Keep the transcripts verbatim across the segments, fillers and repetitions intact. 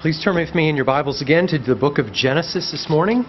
Please turn with me in your Bibles again to the book of Genesis this morning,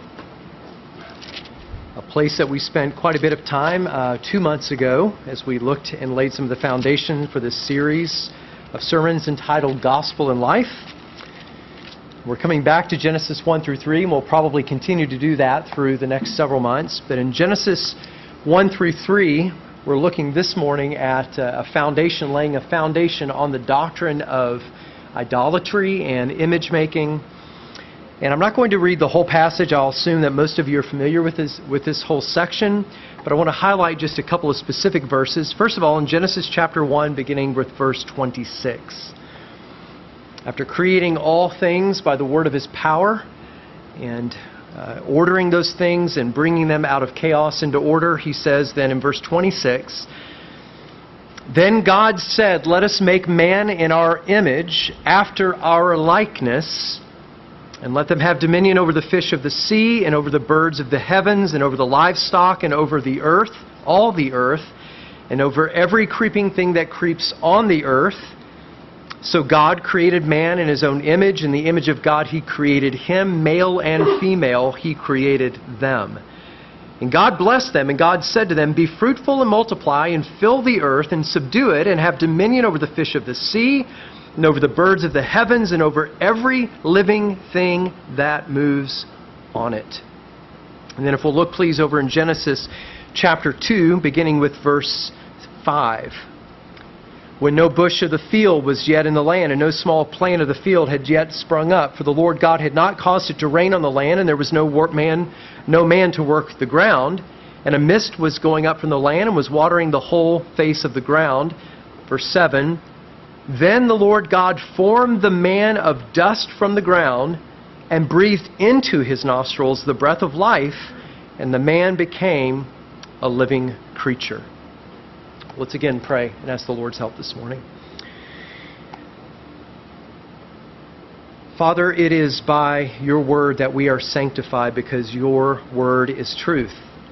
a place that we spent quite a bit of time uh, two months ago as we looked and laid some of the foundation for this series of sermons entitled Gospel in Life. We're coming back to Genesis one through three, and we'll probably continue to do that through the next several months. But in Genesis one through three, we're looking this morning at uh, a foundation, laying a foundation on the doctrine of idolatry and image making. And I'm not going to read the whole passage. I'll assume that most of you are familiar with this with this whole section, but I want to highlight just a couple of specific verses. First of all, in Genesis chapter one, beginning with verse twenty-six. After creating all things by the word of his power and uh, ordering those things and bringing them out of chaos into order, he says then in verse twenty-six, "Then God said, 'Let us make man in our image, after our likeness, and let them have dominion over the fish of the sea, and over the birds of the heavens, and over the livestock, and over the earth, all the earth, and over every creeping thing that creeps on the earth.' So God created man in his own image. In the image of God he created him, male and female he created them. And God blessed them, and God said to them, 'Be fruitful and multiply, and fill the earth, and subdue it, and have dominion over the fish of the sea, and over the birds of the heavens, and over every living thing that moves on it.'" And then if we'll look, please, over in Genesis chapter two, beginning with verse five. "When no bush of the field was yet in the land, and no small plant of the field had yet sprung up, for the Lord God had not caused it to rain on the land, and there was no work man, no man to work the ground, and a mist was going up from the land and was watering the whole face of the ground." Verse seven, "Then the Lord God formed the man of dust from the ground, and breathed into his nostrils the breath of life, and the man became a living creature." Let's again pray and ask the Lord's help this morning. Father, it is by your word that we are sanctified, because your word is truth.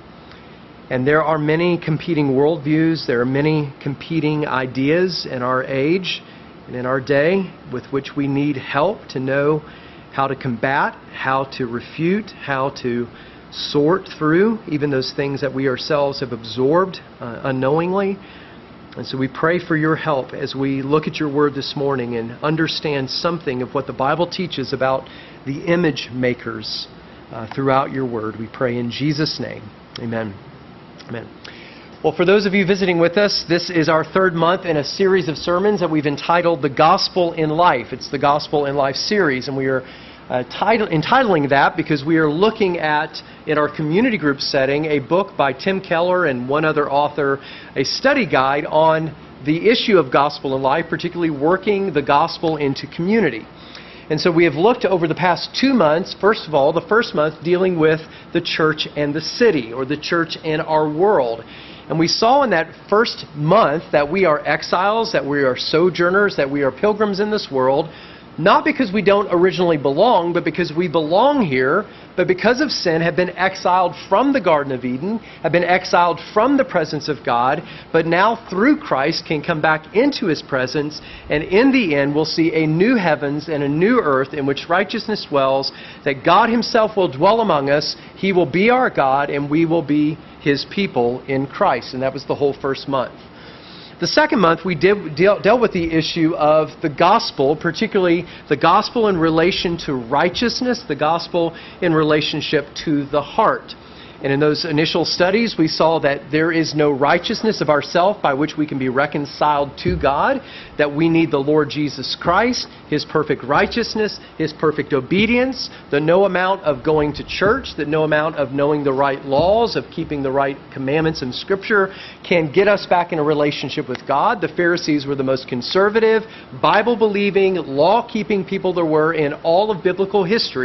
And there are many competing worldviews, there are many competing ideas in our age and in our day with which we need help to know how to combat, how to refute, how to sort through even those things that we ourselves have absorbed uh, unknowingly. And so we pray for your help as we look at your word this morning and understand something of what the Bible teaches about the image makers uh, throughout your word. We pray in Jesus' name. Amen. Amen. Well, for those of you visiting with us, this is our third month in a series of sermons that we've entitled The Gospel in Life. It's the Gospel in Life series, and we are Uh, title, entitling that because we are looking at, in our community group setting, a book by Tim Keller and one other author, a study guide on the issue of gospel in life, particularly working the gospel into community. And so we have looked over the past two months, first of all, the first month dealing with the church and the city, or the church in our world. And we saw in that first month that we are exiles, that we are sojourners, that we are pilgrims in this world, not because we don't originally belong, but because we belong here, but because of sin have been exiled from the Garden of Eden, have been exiled from the presence of God, but now through Christ can come back into his presence, and in the end we'll see a new heavens and a new earth in which righteousness dwells, that God himself will dwell among us, he will be our God, and we will be his people in Christ. And that was the whole first month. The second month, we did, deal, dealt with the issue of the gospel, particularly the gospel in relation to righteousness, the gospel in relationship to the heart. And in those initial studies, we saw that there is no righteousness of ourselves by which we can be reconciled to God, that we need the Lord Jesus Christ, his perfect righteousness, his perfect obedience, that no amount of going to church, that no amount of knowing the right laws, of keeping the right commandments in Scripture can get us back in a relationship with God. The Pharisees were the most conservative, Bible-believing, law-keeping people there were in all of biblical history,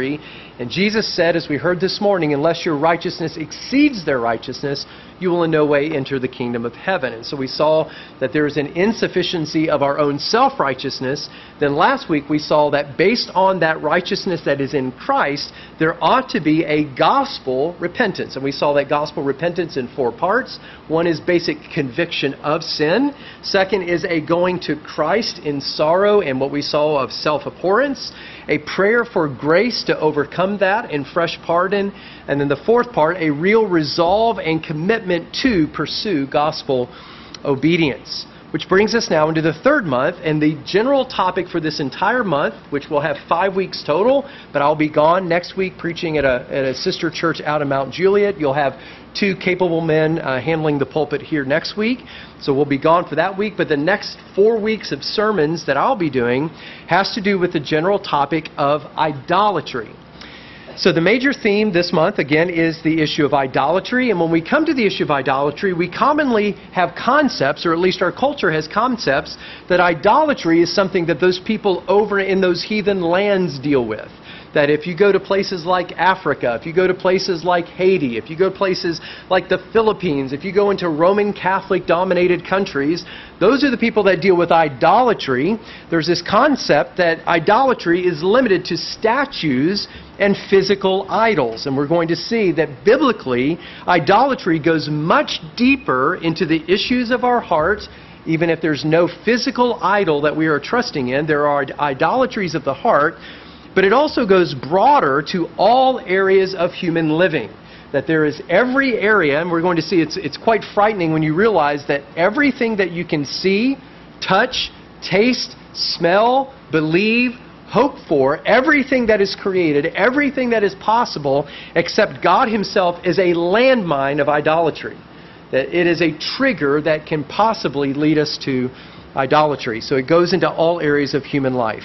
And Jesus said, as we heard this morning, unless your righteousness exceeds their righteousness, you will in no way enter the kingdom of heaven. And so we saw that there is an insufficiency of our own self-righteousness. Then last week we saw that based on that righteousness that is in Christ, there ought to be a gospel repentance. And we saw that gospel repentance in four parts. One is basic conviction of sin. Second is a going to Christ in sorrow and what we saw of self-abhorrence. A prayer for grace to overcome that in fresh pardon. And then the fourth part, a real resolve and commitment to pursue gospel obedience. Which brings us now into the third month, and the general topic for this entire month, which will have five weeks total, but I'll be gone next week preaching at a, at a sister church out in Mount Juliet. You'll have two capable men uh, handling the pulpit here next week, so we'll be gone for that week. But the next four weeks of sermons that I'll be doing has to do with the general topic of idolatry. So the major theme this month, again, is the issue of idolatry. And when we come to the issue of idolatry, we commonly have concepts, or at least our culture has concepts, that idolatry is something that those people over in those heathen lands deal with. That if you go to places like Africa, if you go to places like Haiti, if you go to places like the Philippines, if you go into Roman Catholic-dominated countries, those are the people that deal with idolatry. There's this concept that idolatry is limited to statues and physical idols. And we're going to see that biblically, idolatry goes much deeper into the issues of our heart. Even if there's no physical idol that we are trusting in, there are idolatries of the heart. But it also goes broader to all areas of human living. That there is every area, and we're going to see it's, it's quite frightening when you realize that everything that you can see, touch, taste, smell, believe, hope for, everything that is created, everything that is possible, except God Himself, is a landmine of idolatry. That it is a trigger that can possibly lead us to idolatry. So it goes into all areas of human life.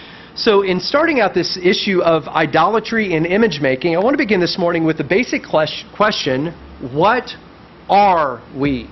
So in starting out this issue of idolatry and image making, I want to begin this morning with the basic question, what are we?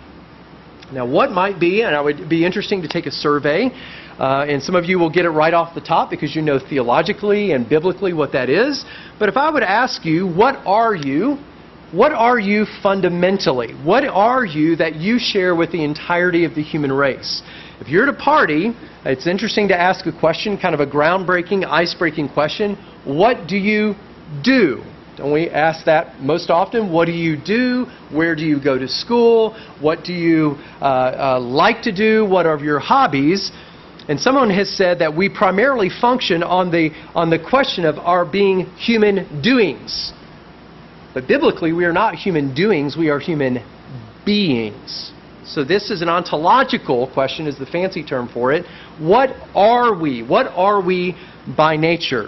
Now what might be, and it would be interesting to take a survey, uh, and some of you will get it right off the top because you know theologically and biblically what that is. But if I would ask you, what are you? What are you fundamentally? What are you that you share with the entirety of the human race? If you're at a party, it's interesting to ask a question, kind of a groundbreaking, ice-breaking question. What do you do? Don't we ask that most often? What do you do? Where do you go to school? What do you uh, uh, like to do? What are your hobbies? And someone has said that we primarily function on the, on the question of our being human doings. But biblically, we are not human doings, we are human beings. So this is an ontological question, is the fancy term for it. What are we? What are we by nature?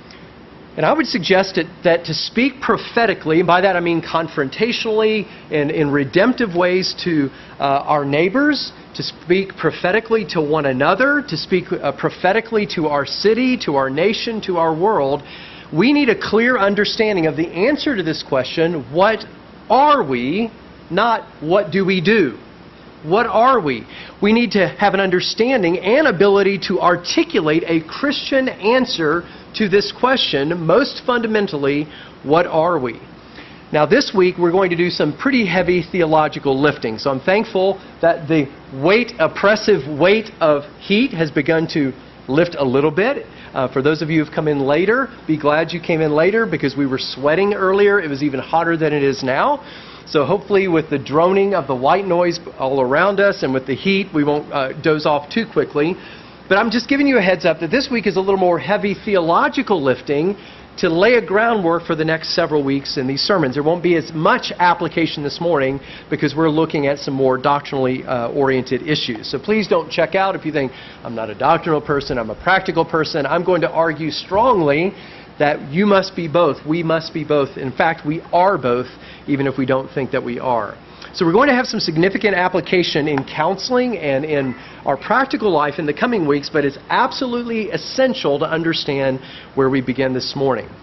And I would suggest it, that to speak prophetically, and by that I mean confrontationally and in redemptive ways to uh, our neighbors, to speak prophetically to one another, to speak uh, prophetically to our city, to our nation, to our world, we need a clear understanding of the answer to this question, what are we, not what do we do? What are we? We need to have an understanding and ability to articulate a Christian answer to this question. Most fundamentally, what are we? Now this week we're going to do some pretty heavy theological lifting. So I'm thankful that the weight, oppressive weight of heat has begun to lift a little bit. Uh, for those of you who've come in later, be glad you came in later because we were sweating earlier. It was even hotter than it is now. So hopefully with the droning of the white noise all around us and with the heat, we won't uh, doze off too quickly. But I'm just giving you a heads up that this week is a little more heavy theological lifting to lay a groundwork for the next several weeks in these sermons. There won't be as much application this morning because we're looking at some more doctrinally uh, oriented issues. So please don't check out if you think, I'm not a doctrinal person, I'm a practical person. I'm going to argue strongly that you must be both. We must be both. In fact, we are both, even if we don't think that we are. So we're going to have some significant application in counseling and in our practical life in the coming weeks, but it's absolutely essential to understand where we begin this morning.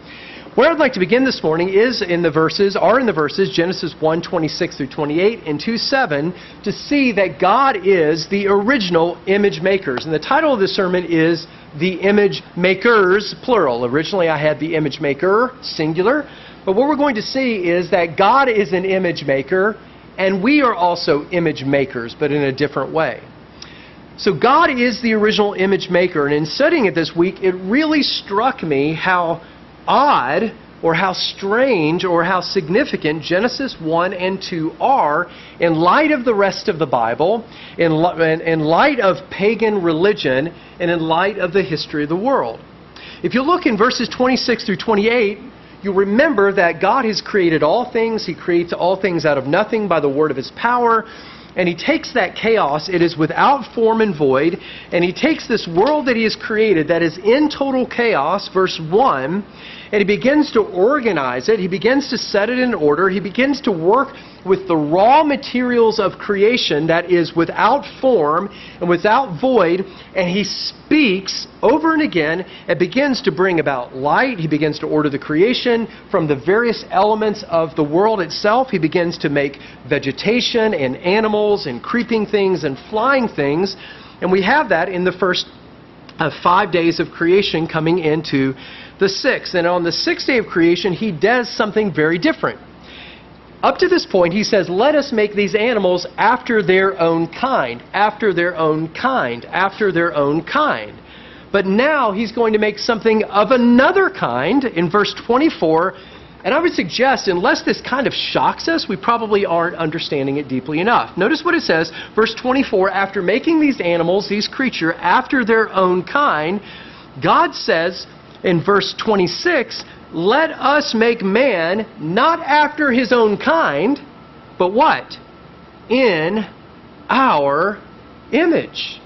Where I'd like to begin this morning is in the verses, are in the verses Genesis one, twenty-six through twenty-eight and two, seven, to see that God is the original image makers. And the title of this sermon is The Image Makers, plural. Originally I had the image maker, singular. But what we're going to see is that God is an image maker, and we are also image makers, but in a different way. So God is the original image maker, and in studying it this week, it really struck me how odd or how strange or how significant Genesis one and two are in light of the rest of the Bible, in, in light of pagan religion, and in light of the history of the world. If you look in verses twenty-six through twenty-eight, you remember that God has created all things. He creates all things out of nothing by the word of His power. And He takes that chaos, it is without form and void, and He takes this world that He has created that is in total chaos, verse one, and He begins to organize it. He begins to set it in order. He begins to work with the raw materials of creation that is without form and without void, and He speaks over and again and begins to bring about light. He begins to order the creation from the various elements of the world itself. He begins to make vegetation and animals and creeping things and flying things, and we have that in the first uh, five days of creation coming into the sixth. And on the sixth day of creation, He does something very different. Up to this point, He says, let us make these animals after their own kind, after their own kind, after their own kind. But now He's going to make something of another kind in verse twenty-four. And I would suggest, unless this kind of shocks us, we probably aren't understanding it deeply enough. Notice what it says, verse twenty-four, after making these animals, these creatures, after their own kind, God says in verse twenty-six, let us make man not after his own kind, but what? In our image.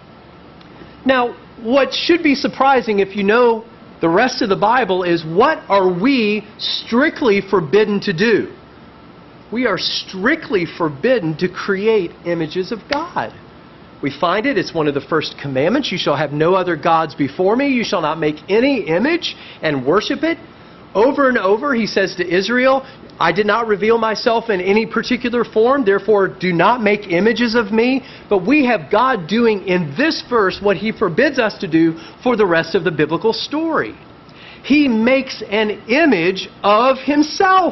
Now, what should be surprising if you know the rest of the Bible is, what are we strictly forbidden to do? We are strictly forbidden to create images of God. We find it, it's one of the first commandments. You shall have no other gods before me. You shall not make any image and worship it. Over and over, He says to Israel, I did not reveal myself in any particular form, therefore do not make images of me. But we have God doing in this verse what He forbids us to do for the rest of the biblical story. He makes an image of Himself.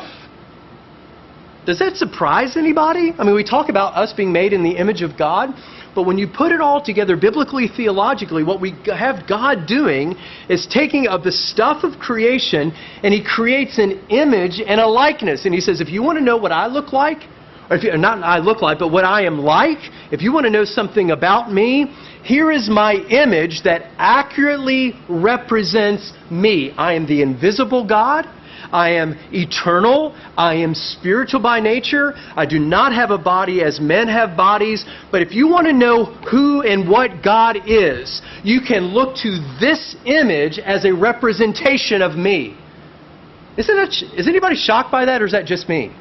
Does that surprise anybody? I mean, we talk about us being made in the image of God, but when you put it all together biblically, theologically, what we have God doing is taking of the stuff of creation, and He creates an image and a likeness. And He says, if you want to know what I look like, or if you, not I look like, but what I am like, if you want to know something about me, here is my image that accurately represents me. I am the invisible God. I am eternal. I am spiritual by nature. I do not have a body as men have bodies. But if you want to know who and what God is, you can look to this image as a representation of me. Isn't that, is anybody shocked by that, or is that just me?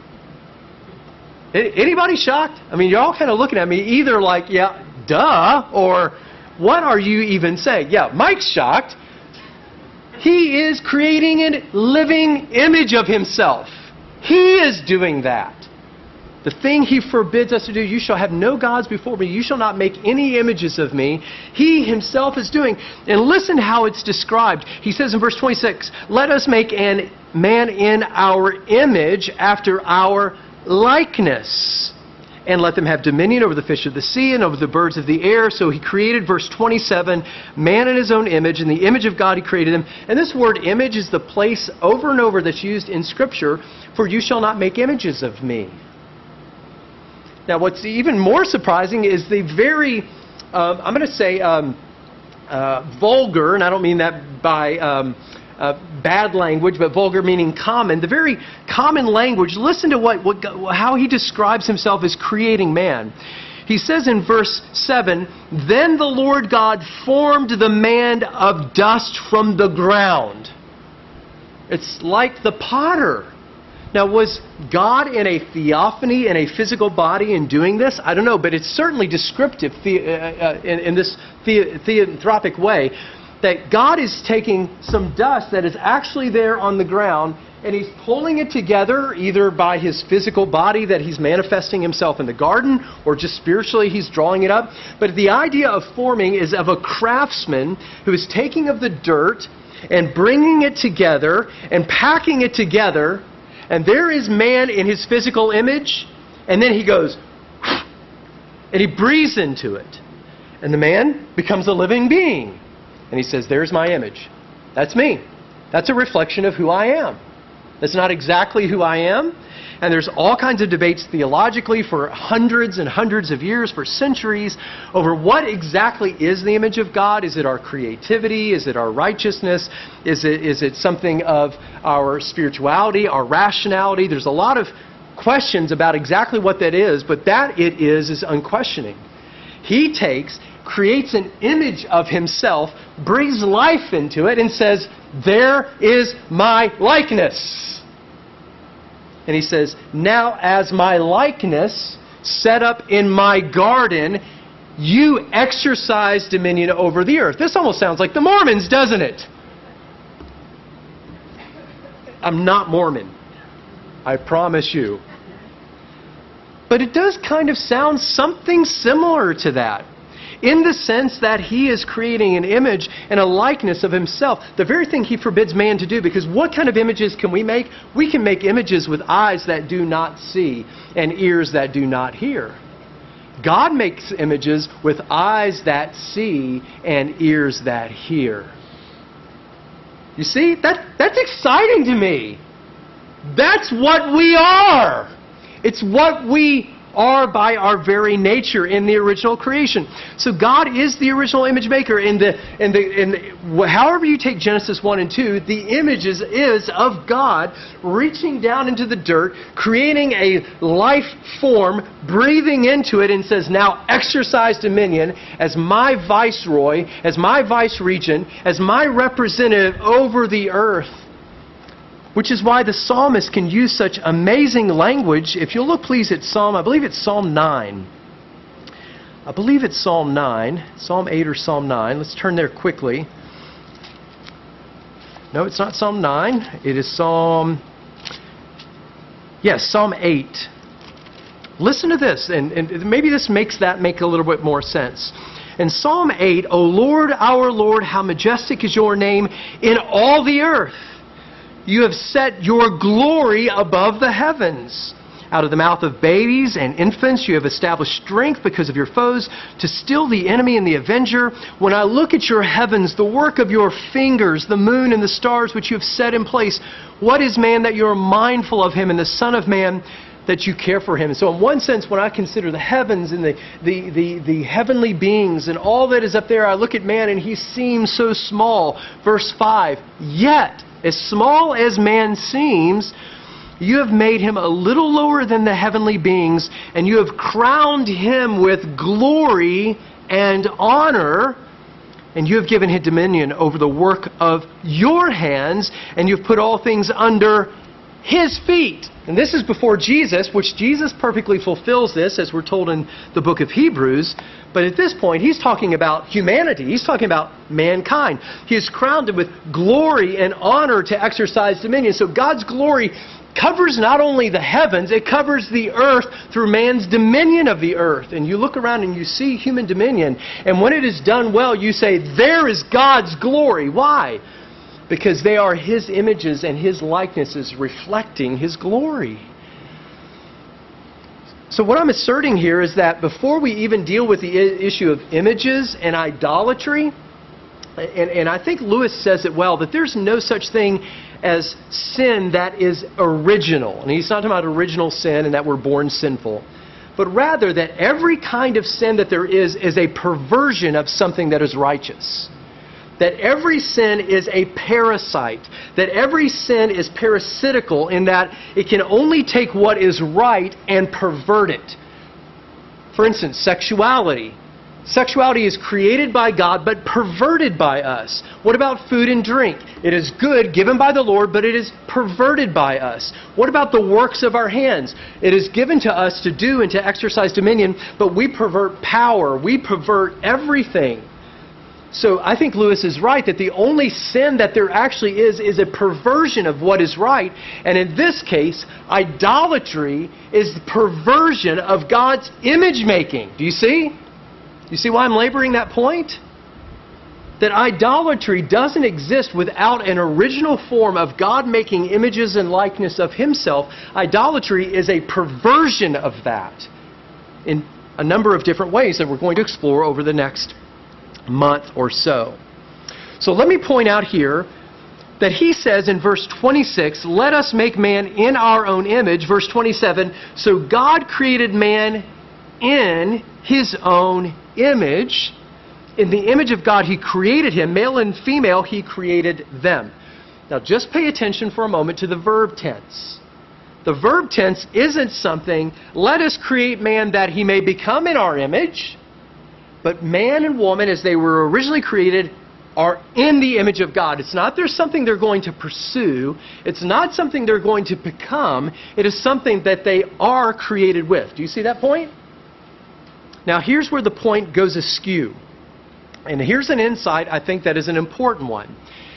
Anybody shocked? I mean, you're all kind of looking at me either like, yeah, duh, or what are you even saying? Yeah, Mike's shocked. He is creating a living image of Himself. He is doing that. The thing He forbids us to do, you shall have no gods before me, you shall not make any images of me, He Himself is doing. And listen how it's described. He says in verse twenty-six, let us make an man in our image after our likeness, and let them have dominion over the fish of the sea and over the birds of the air. So He created, verse twenty-seven, man in His own image. In the image of God He created him. And this word image is the place over and over that's used in Scripture for you shall not make images of me. Now what's even more surprising is the very, uh, I'm going to say um, uh, vulgar, and I don't mean that by um, uh, bad language, but vulgar meaning common, the very common language. Listen to what, what how He describes Himself as creating man. He says in verse seven, then the Lord God formed the man of dust from the ground. It's like the potter. Now, was God in a theophany, in a physical body in doing this? I don't know, but it's certainly descriptive the, uh, uh, in, in this the, theanthropic way. that God is taking some dust that is actually there on the ground, and He's pulling it together either by His physical body that He's manifesting Himself in the garden, or just spiritually He's drawing it up. But the idea of forming is of a craftsman who is taking of the dirt and bringing it together and packing it together, and there is man in his physical image, and then he goes, and he breathes into it. And the man becomes a living being. And he says, there's my image. That's me. That's a reflection of who I am. That's not exactly who I am. And there's all kinds of debates theologically for hundreds and hundreds of years, for centuries, over what exactly is the image of God. Is it our creativity? Is it our righteousness? Is it, is it something of our spirituality, our rationality? There's a lot of questions about exactly what that is, but that it is is unquestioning. He takes, creates an image of Himself, breathes life into it, and says, there is my likeness. And He says, now as my likeness set up in my garden, you exercise dominion over the earth. This almost sounds like the Mormons, doesn't it? I'm not Mormon. I promise you. But it does kind of sound something similar to that, in the sense that He is creating an image and a likeness of Himself. The very thing He forbids man to do, because what kind of images can we make? We can make images with eyes that do not see and ears that do not hear. God makes images with eyes that see and ears that hear. You see, that, that's exciting to me. That's what we are. It's what we are by our very nature in the original creation. So God is the original image maker. In the, in the, in the, however you take Genesis one and two, the image is, is of God reaching down into the dirt, creating a life form, breathing into it, and says, now exercise dominion as my viceroy, as my vice-regent, as my representative over the earth. Which is why the psalmist can use such amazing language. If you'll look please at Psalm, I believe it's Psalm nine. I believe it's Psalm nine. Psalm eight or Psalm nine. Let's turn there quickly. No, it's not Psalm nine. It is Psalm... Yes, Psalm eight. Listen to this, and, and maybe this makes that make a little bit more sense. In Psalm eight, O Lord, our Lord, how majestic is your name in all the earth. You have set your glory above the heavens. Out of the mouth of babies and infants you have established strength because of your foes, to still the enemy and the avenger. When I look at your heavens, the work of your fingers, the moon and the stars which you have set in place, what is man that you are mindful of him, and the Son of Man that you care for him? And so in one sense, when I consider the heavens and the, the, the, the heavenly beings and all that is up there, I look at man and he seems so small. Verse five, yet as small as man seems, you have made him a little lower than the heavenly beings, and you have crowned him with glory and honor, and you have given him dominion over the work of your hands, and you have put all things under his feet. And this is before Jesus, which Jesus perfectly fulfills this, as we're told in the book of Hebrews. But at this point, he's talking about humanity. He's talking about mankind. He is crowned with glory and honor to exercise dominion. So God's glory covers not only the heavens, it covers the earth through man's dominion of the earth. And you look around and you see human dominion. And when it is done well, you say, there is God's glory. Why? Because they are His images and His likenesses reflecting His glory. So what I'm asserting here is that before we even deal with the issue of images and idolatry, and, and I think Lewis says it well, that there's no such thing as sin that is original. And he's not talking about original sin and that we're born sinful, but rather that every kind of sin that there is is a perversion of something that is righteous. That every sin is a parasite. That every sin is parasitical in that it can only take what is right and pervert it. For instance, sexuality. Sexuality is created by God but perverted by us. What about food and drink? It is good, given by the Lord, but it is perverted by us. What about the works of our hands? It is given to us to do and to exercise dominion, but we pervert power. We pervert everything. So I think Lewis is right that the only sin that there actually is is a perversion of what is right. And in this case, idolatry is the perversion of God's image making. Do you see? Do you see why I'm laboring that point? That idolatry doesn't exist without an original form of God making images and likeness of Himself. Idolatry is a perversion of that in a number of different ways that we're going to explore over the next month or so. So let me point out here that he says in verse twenty-six, let us make man in our own image. Verse twenty-seven, so God created man in His own image. In the image of God, He created him. Male and female, He created them. Now just pay attention for a moment to the verb tense. The verb tense isn't something, let us create man that he may become in our image. But man and woman, as they were originally created, are in the image of God. It's not there's something they're going to pursue. It's not something they're going to become. It is something that they are created with. Do you see that point? Now here's where the point goes askew. And here's an insight I think that is an important one.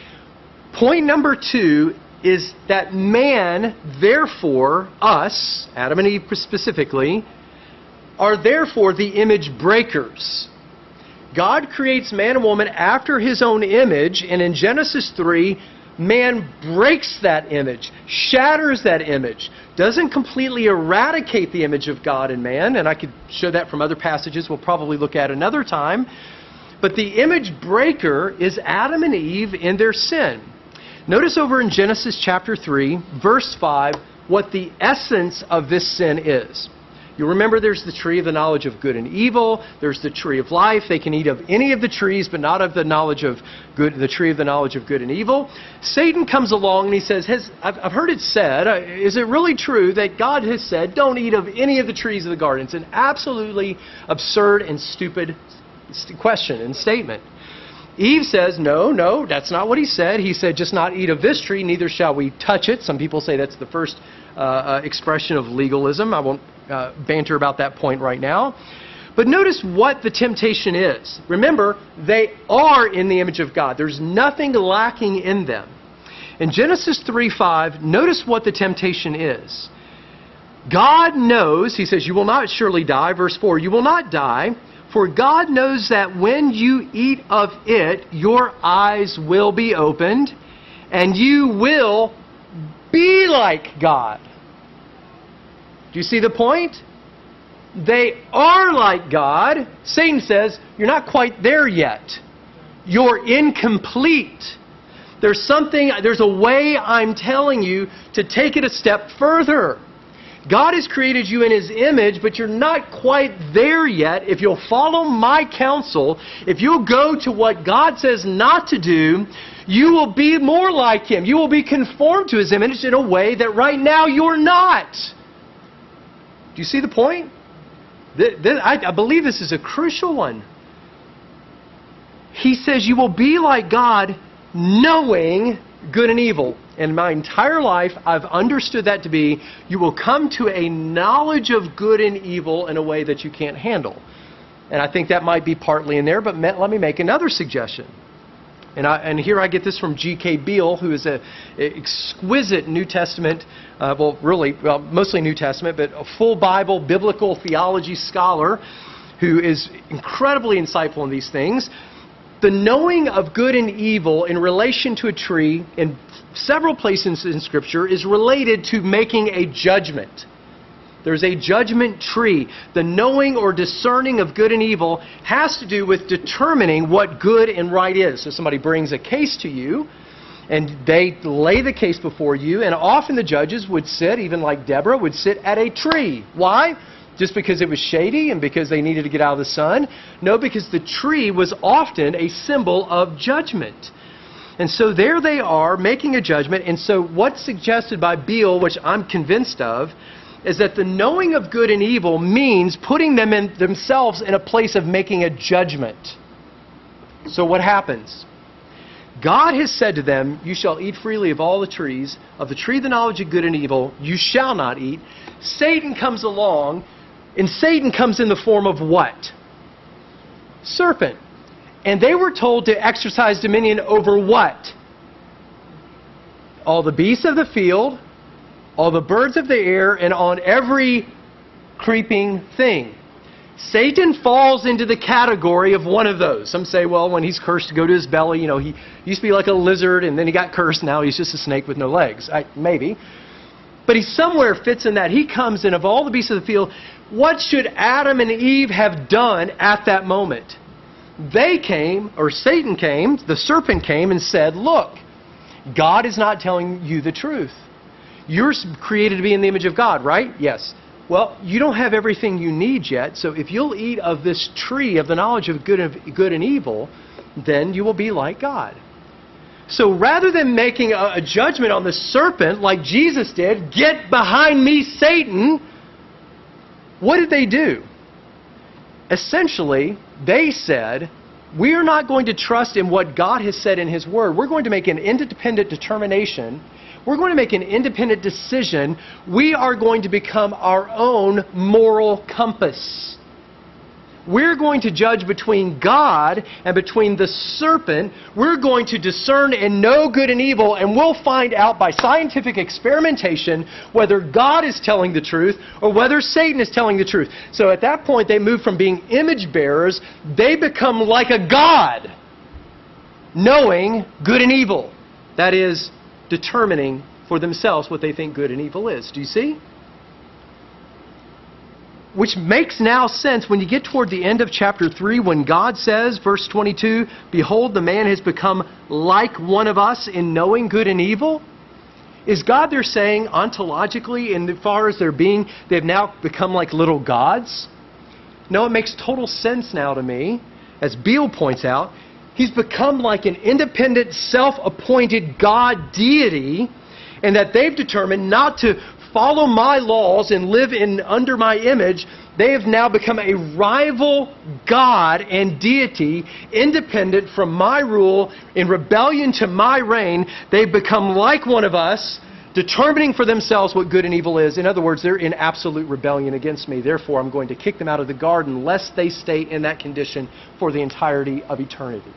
Point number two is that man, therefore, us, Adam and Eve specifically, are therefore the image breakers. God creates man and woman after His own image, and in Genesis three, man breaks that image, shatters that image, doesn't completely eradicate the image of God in man, and I could show that from other passages we'll probably look at another time. But the image breaker is Adam and Eve in their sin. Notice over in Genesis chapter three, verse five, what the essence of this sin is. You remember there's the tree of the knowledge of good and evil. There's the tree of life. They can eat of any of the trees, but not of the knowledge of good, the tree of the knowledge of good and evil. Satan comes along and he says, Has, I've, I've heard it said, uh, is it really true that God has said, don't eat of any of the trees of the garden? It's an absolutely absurd and stupid question and statement. Eve says, no, no, that's not what He said. He said, just not eat of this tree, neither shall we touch it. Some people say that's the first uh, uh, expression of legalism. I won't uh, banter about that point right now. But notice what the temptation is. Remember, they are in the image of God. There's nothing lacking in them. In Genesis three five, notice what the temptation is. God knows, He says, you will not surely die. Verse four, you will not die. For God knows that when you eat of it, your eyes will be opened, and you will be like God. Do you see the point? They are like God. Satan says, you're not quite there yet. You're incomplete. There's something, there's a way I'm telling you to take it a step further. God has created you in His image, but you're not quite there yet. If you'll follow my counsel, if you'll go to what God says not to do, you will be more like Him. You will be conformed to His image in a way that right now you're not. Do you see the point? I believe this is a crucial one. He says you will be like God, knowing good and evil. In my entire life, I've understood that to be, you will come to a knowledge of good and evil in a way that you can't handle. And I think that might be partly in there, but let me make another suggestion. And, I, and here I get this from G K Beale, who is an exquisite New Testament, uh, well, really, well, mostly New Testament, but a full Bible, biblical theology scholar who is incredibly insightful in these things. The knowing of good and evil in relation to a tree in several places in Scripture is related to making a judgment. There's a judgment tree. The knowing or discerning of good and evil has to do with determining what good and right is. So somebody brings a case to you, and they lay the case before you, and often the judges would sit, even like Deborah, would sit at a tree. Why? Just because it was shady and because they needed to get out of the sun? No, because the tree was often a symbol of judgment. And so there they are making a judgment. And so what's suggested by Beale, which I'm convinced of, is that the knowing of good and evil means putting them in themselves in a place of making a judgment. So what happens? God has said to them, you shall eat freely of all the trees, of the tree of the knowledge of good and evil, you shall not eat. Satan comes along, and Satan comes in the form of what? Serpent. And they were told to exercise dominion over what? All the beasts of the field, all the birds of the air, and on every creeping thing. Satan falls into the category of one of those. Some say, well, when he's cursed, to go to his belly. You know, he used to be like a lizard, and then he got cursed. Now he's just a snake with no legs. I, maybe. But he somewhere fits in that. He comes in, of all the beasts of the field, what should Adam and Eve have done at that moment? They came, or Satan came, the serpent came and said, look, God is not telling you the truth. You're created to be in the image of God, right? Yes. Well, you don't have everything you need yet, so if you'll eat of this tree of the knowledge of good and, good and evil, then you will be like God. So rather than making a, a judgment on the serpent like Jesus did, get behind me, Satan, what did they do? Essentially, they said, we are not going to trust in what God has said in His Word. We're going to make an independent determination. We're going to make an independent decision. We are going to become our own moral compass. We're going to judge between God and between the serpent. We're going to discern and know good and evil, and we'll find out by scientific experimentation whether God is telling the truth or whether Satan is telling the truth. So at that point, they move from being image bearers, they become like a god, knowing good and evil. That is, determining for themselves what they think good and evil is. Do you see? Which makes now sense when you get toward the end of chapter three, when God says, verse twenty-two, behold, the man has become like one of us in knowing good and evil. Is God there saying, ontologically, in as far as their being, they've now become like little gods? No, it makes total sense now to me. As Beale points out, he's become like an independent, self-appointed God deity, and that they've determined not to follow my laws and live in under my image. They have now become a rival God and deity, independent from my rule, in rebellion to my reign. They've become like one of us, determining for themselves what good and evil is. In other words, they're in absolute rebellion against me. Therefore, I'm going to kick them out of the garden, lest they stay in that condition for the entirety of eternity.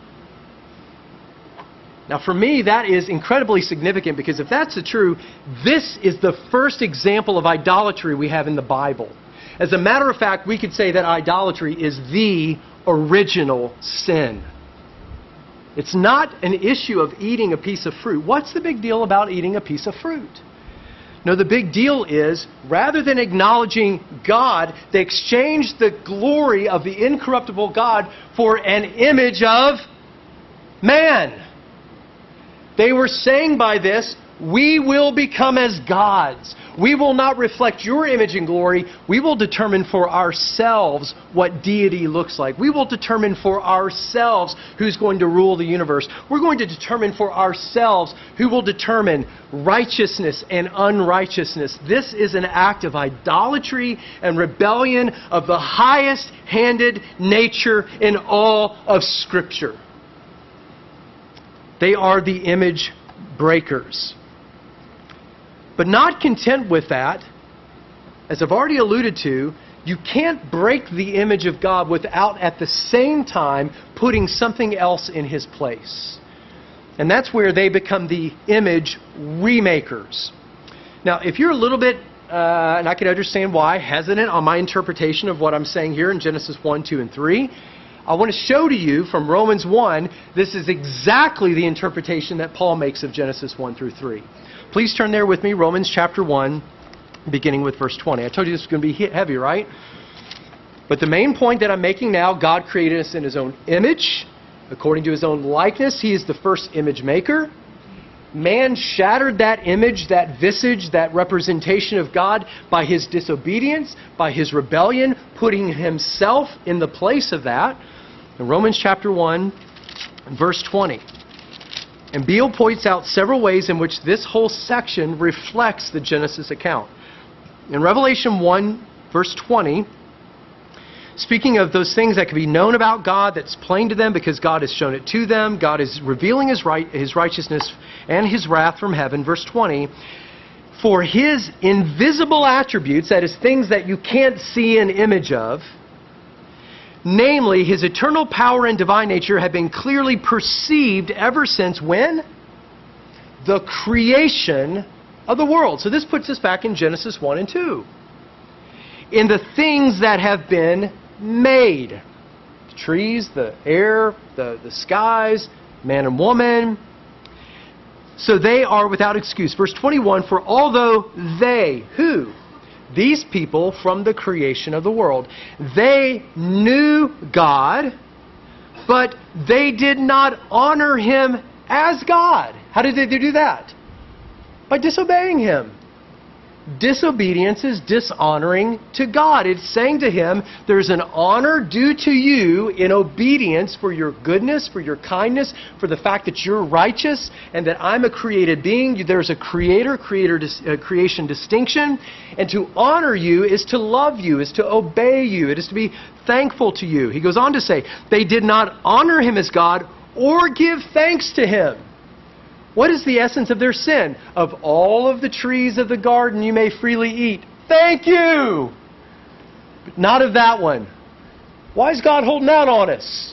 Now, for me, that is incredibly significant, because if that's the true, this is the first example of idolatry we have in the Bible. As a matter of fact, we could say that idolatry is the original sin. It's not an issue of eating a piece of fruit. What's the big deal about eating a piece of fruit? No, the big deal is, rather than acknowledging God, they exchanged the glory of the incorruptible God for an image of man. They were saying by this, we will become as gods. We will not reflect your image and glory. We will determine for ourselves what deity looks like. We will determine for ourselves who's going to rule the universe. We're going to determine for ourselves who will determine righteousness and unrighteousness. This is an act of idolatry and rebellion of the highest-handed nature in all of Scripture. They are the image breakers. But not content with that, as I've already alluded to, you can't break the image of God without at the same time putting something else in His place. And that's where they become the image remakers. Now, if you're a little bit, uh, and I can understand why, hesitant on my interpretation of what I'm saying here in Genesis one, two, and three, I want to show to you from Romans one, this is exactly the interpretation that Paul makes of Genesis one through three. Please turn there with me, Romans chapter one, beginning with verse twenty. I told you this was going to be heavy, right? But the main point that I'm making now, God created us in His own image, according to His own likeness. He is the first image maker. Man shattered that image, that visage, that representation of God by his disobedience, by his rebellion, putting himself in the place of that. In Romans chapter one, verse twenty. And Beale points out several ways in which this whole section reflects the Genesis account. In Revelation one, verse twenty, speaking of those things that can be known about God, that's plain to them because God has shown it to them, God is revealing His right, His righteousness and His wrath from heaven. Verse twenty, for His invisible attributes, that is, things that you can't see an image of, Namely, his eternal power and divine nature have been clearly perceived ever since when? The creation of the world. So this puts us back in Genesis one and two. In the things that have been made. The trees, the air, the, the skies, man and woman. So they are without excuse. Verse twenty-one, for although they, who? These people from the creation of the world, they knew God, but they did not honor Him as God. How did they do that? By disobeying Him. Disobedience is dishonoring to God. It's saying to Him, there's an honor due to you in obedience for your goodness, for your kindness, for the fact that you're righteous and that I'm a created being. There's a creator, creator, uh, creation distinction. And to honor you is to love you, is to obey you. It is to be thankful to you. He goes on to say, they did not honor Him as God or give thanks to Him. What is the essence of their sin? Of all of the trees of the garden you may freely eat. Thank you! But not of that one. Why is God holding out on us?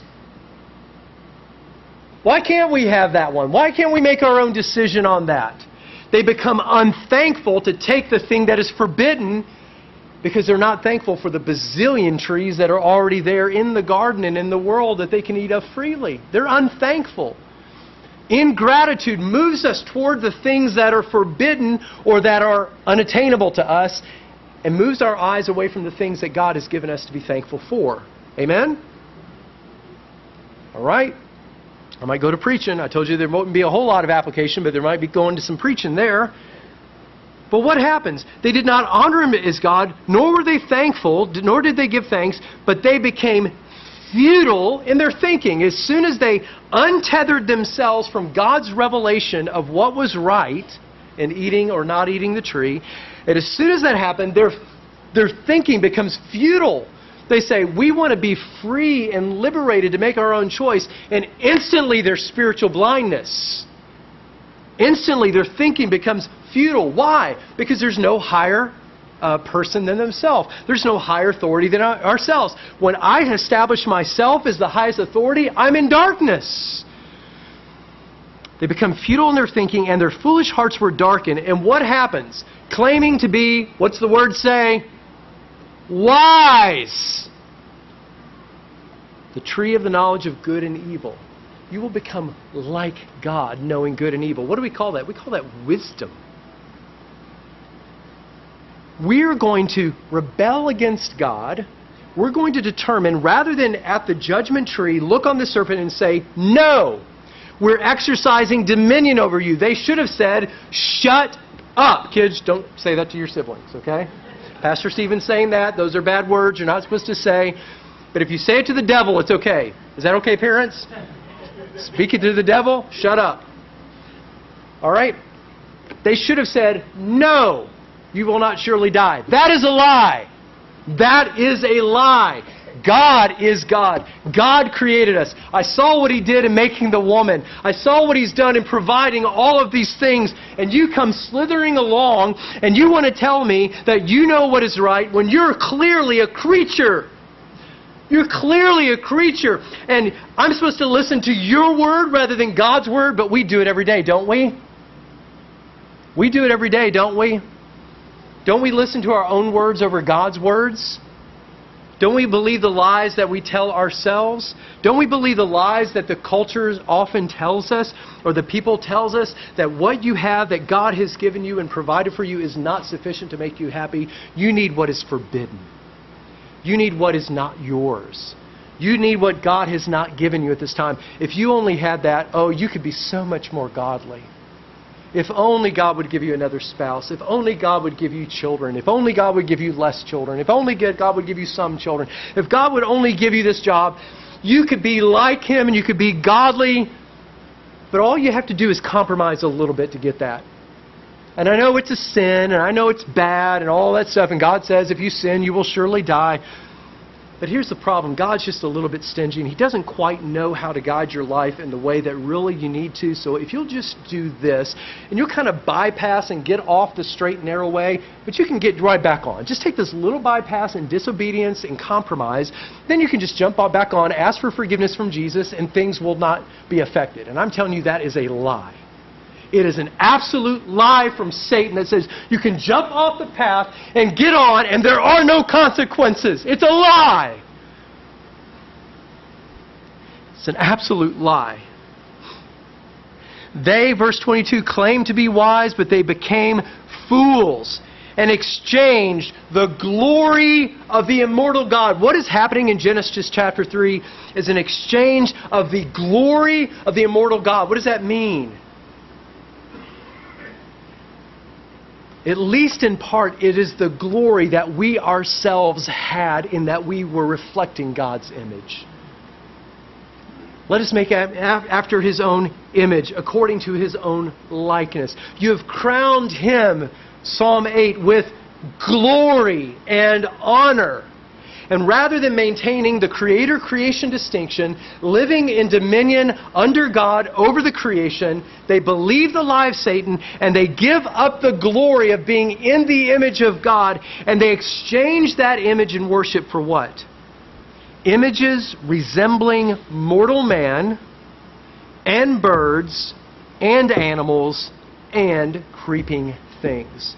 Why can't we have that one? Why can't we make our own decision on that? They become unthankful to take the thing that is forbidden because they're not thankful for the bazillion trees that are already there in the garden and in the world that they can eat of freely. They're unthankful. Ingratitude moves us toward the things that are forbidden or that are unattainable to us and moves our eyes away from the things that God has given us to be thankful for. Amen? All right. I might go to preaching. I told you there won't be a whole lot of application, but there might be going to some preaching there. But what happens? They did not honor Him as God, nor were they thankful, nor did they give thanks, but they became futile in their thinking. As soon as they untethered themselves from God's revelation of what was right in eating or not eating the tree, and as soon as that happened, their, their thinking becomes futile. They say, we want to be free and liberated to make our own choice, and instantly there's spiritual blindness. Instantly their thinking becomes futile. Why? Because there's no higher Uh, person than themselves. There's no higher authority than our, ourselves. When I establish myself as the highest authority, I'm in darkness. They become futile in their thinking, and their foolish hearts were darkened. And what happens? Claiming to be, what's the word say? Wise. The tree of the knowledge of good and evil. You will become like God, knowing good and evil. What do we call that? We call that wisdom. We're going to rebel against God. We're going to determine, rather than at the judgment tree, look on the serpent and say, no, we're exercising dominion over you. They should have said, shut up. Kids, don't say that to your siblings, okay? Pastor Stephen's saying that. Those are bad words you're not supposed to say. But if you say it to the devil, it's okay. Is that okay, parents? Speak it to the devil, shut up. All right? They should have said, no. You will not surely die. That is a lie. That is a lie. God is God. God created us. I saw what He did in making the woman. I saw what He's done in providing all of these things. And you come slithering along and you want to tell me that you know what is right when you're clearly a creature. You're clearly a creature. And I'm supposed to listen to your word rather than God's word, but we do it every day, don't we? We do it every day, don't we? Don't we listen to our own words over God's words? Don't we believe the lies that we tell ourselves? Don't we believe the lies that the culture often tells us, or the people tells us, that what you have, that God has given you and provided for you is not sufficient to make you happy? You need what is forbidden. You need what is not yours. You need what God has not given you at this time. If you only had that, oh, you could be so much more godly. If only God would give you another spouse. If only God would give you children. If only God would give you less children. If only God would give you some children. If God would only give you this job, you could be like Him and you could be godly. But all you have to do is compromise a little bit to get that. And I know it's a sin and I know it's bad and all that stuff. And God says if you sin, you will surely die. But here's the problem. God's just a little bit stingy, and He doesn't quite know how to guide your life in the way that really you need to. So if you'll just do this, and you'll kind of bypass and get off the straight and narrow way, but you can get right back on. Just take this little bypass and disobedience and compromise. Then you can just jump back on, ask for forgiveness from Jesus, and things will not be affected. And I'm telling you, that is a lie. It is an absolute lie from Satan that says you can jump off the path and get on and there are no consequences. It's a lie. It's an absolute lie. They, verse twenty-two, claimed to be wise, but they became fools and exchanged the glory of the immortal God. What is happening in Genesis chapter three is an exchange of the glory of the immortal God. What does that mean? At least in part, it is the glory that we ourselves had in that we were reflecting God's image. Let us make after His own image, according to His own likeness. You have crowned Him, Psalm eight, with glory and honor. And rather than maintaining the creator-creation distinction, living in dominion under God over the creation, they believe the lie of Satan and they give up the glory of being in the image of God, and they exchange that image in worship for what? Images resembling mortal man and birds and animals and creeping things.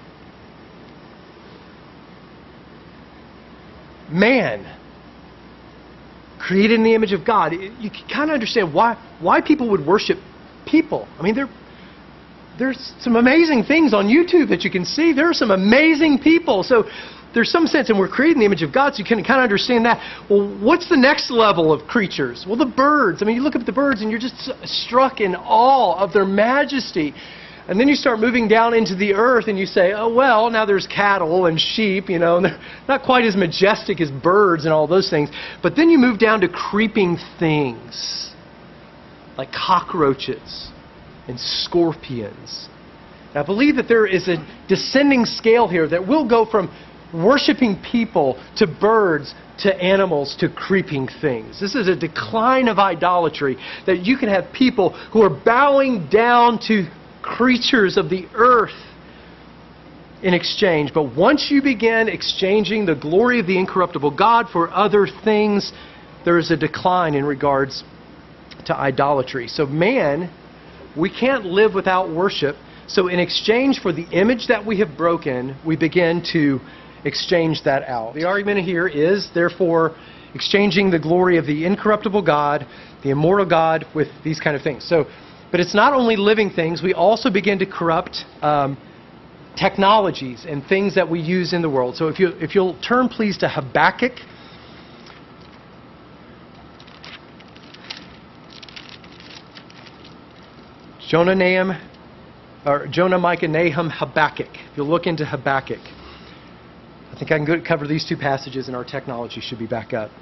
Man, created in the image of God. You can kind of understand why why people would worship people. I mean, there there's some amazing things on YouTube that you can see. There are some amazing people. So there's some sense, and we're created in the image of God, so you can kind of understand that. Well, what's the next level of creatures? Well, the birds. I mean, you look at the birds and you're just struck in awe of their majesty. And then you start moving down into the earth and you say, oh, well, now there's cattle and sheep, you know, and they're not quite as majestic as birds and all those things. But then you move down to creeping things like cockroaches and scorpions. And I believe that there is a descending scale here that will go from worshiping people to birds to animals to creeping things. This is a decline of idolatry, that you can have people who are bowing down to creatures of the earth in exchange. But once you begin exchanging the glory of the incorruptible God for other things, there is a decline in regards to idolatry. So man, we can't live without worship. So in exchange for the image that we have broken, we begin to exchange that out. The argument here is, therefore, exchanging the glory of the incorruptible God, the immortal God, with these kind of things. So But it's not only living things, we also begin to corrupt um, technologies and things that we use in the world. So if, you, if you'll turn please to Habakkuk. Jonah, Nahum, or Jonah, Micah, Nahum, Habakkuk. If you'll look into Habakkuk. I think I can go cover these two passages and our technology should be back up.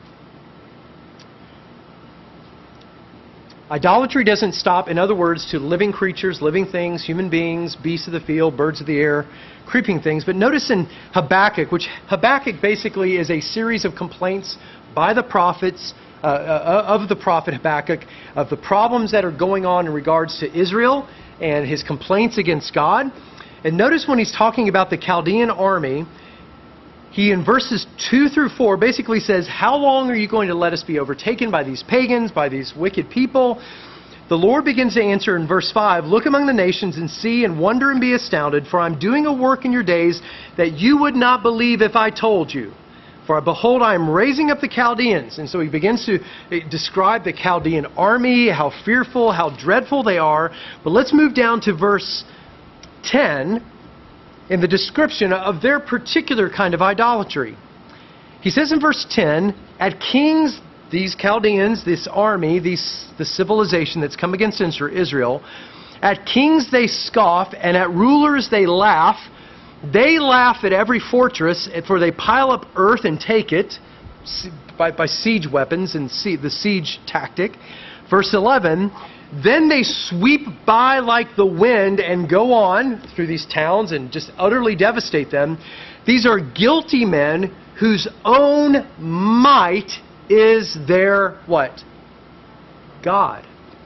Idolatry doesn't stop, in other words, to living creatures, living things, human beings, beasts of the field, birds of the air, creeping things. But notice in Habakkuk, which Habakkuk basically is a series of complaints by the prophets, uh, uh, of the prophet Habakkuk, of the problems that are going on in regards to Israel and his complaints against God. And notice when he's talking about the Chaldean army, he, in verses two through four, basically says, how long are you going to let us be overtaken by these pagans, by these wicked people? The Lord begins to answer in verse five, look among the nations and see and wonder and be astounded, for I'm doing a work in your days that you would not believe if I told you. For behold, I am raising up the Chaldeans. And so he begins to describe the Chaldean army, how fearful, how dreadful they are. But let's move down to verse ten. In the description of their particular kind of idolatry. He says in verse ten, at kings, these Chaldeans, this army, these, the civilization that's come against Israel, at kings they scoff, and at rulers they laugh. They laugh at every fortress, for they pile up earth and take it by, by siege weapons and see, the siege tactic. Verse eleven, Then they sweep by like the wind and go on through these towns and just utterly devastate them. These are guilty men whose own might is their what? God.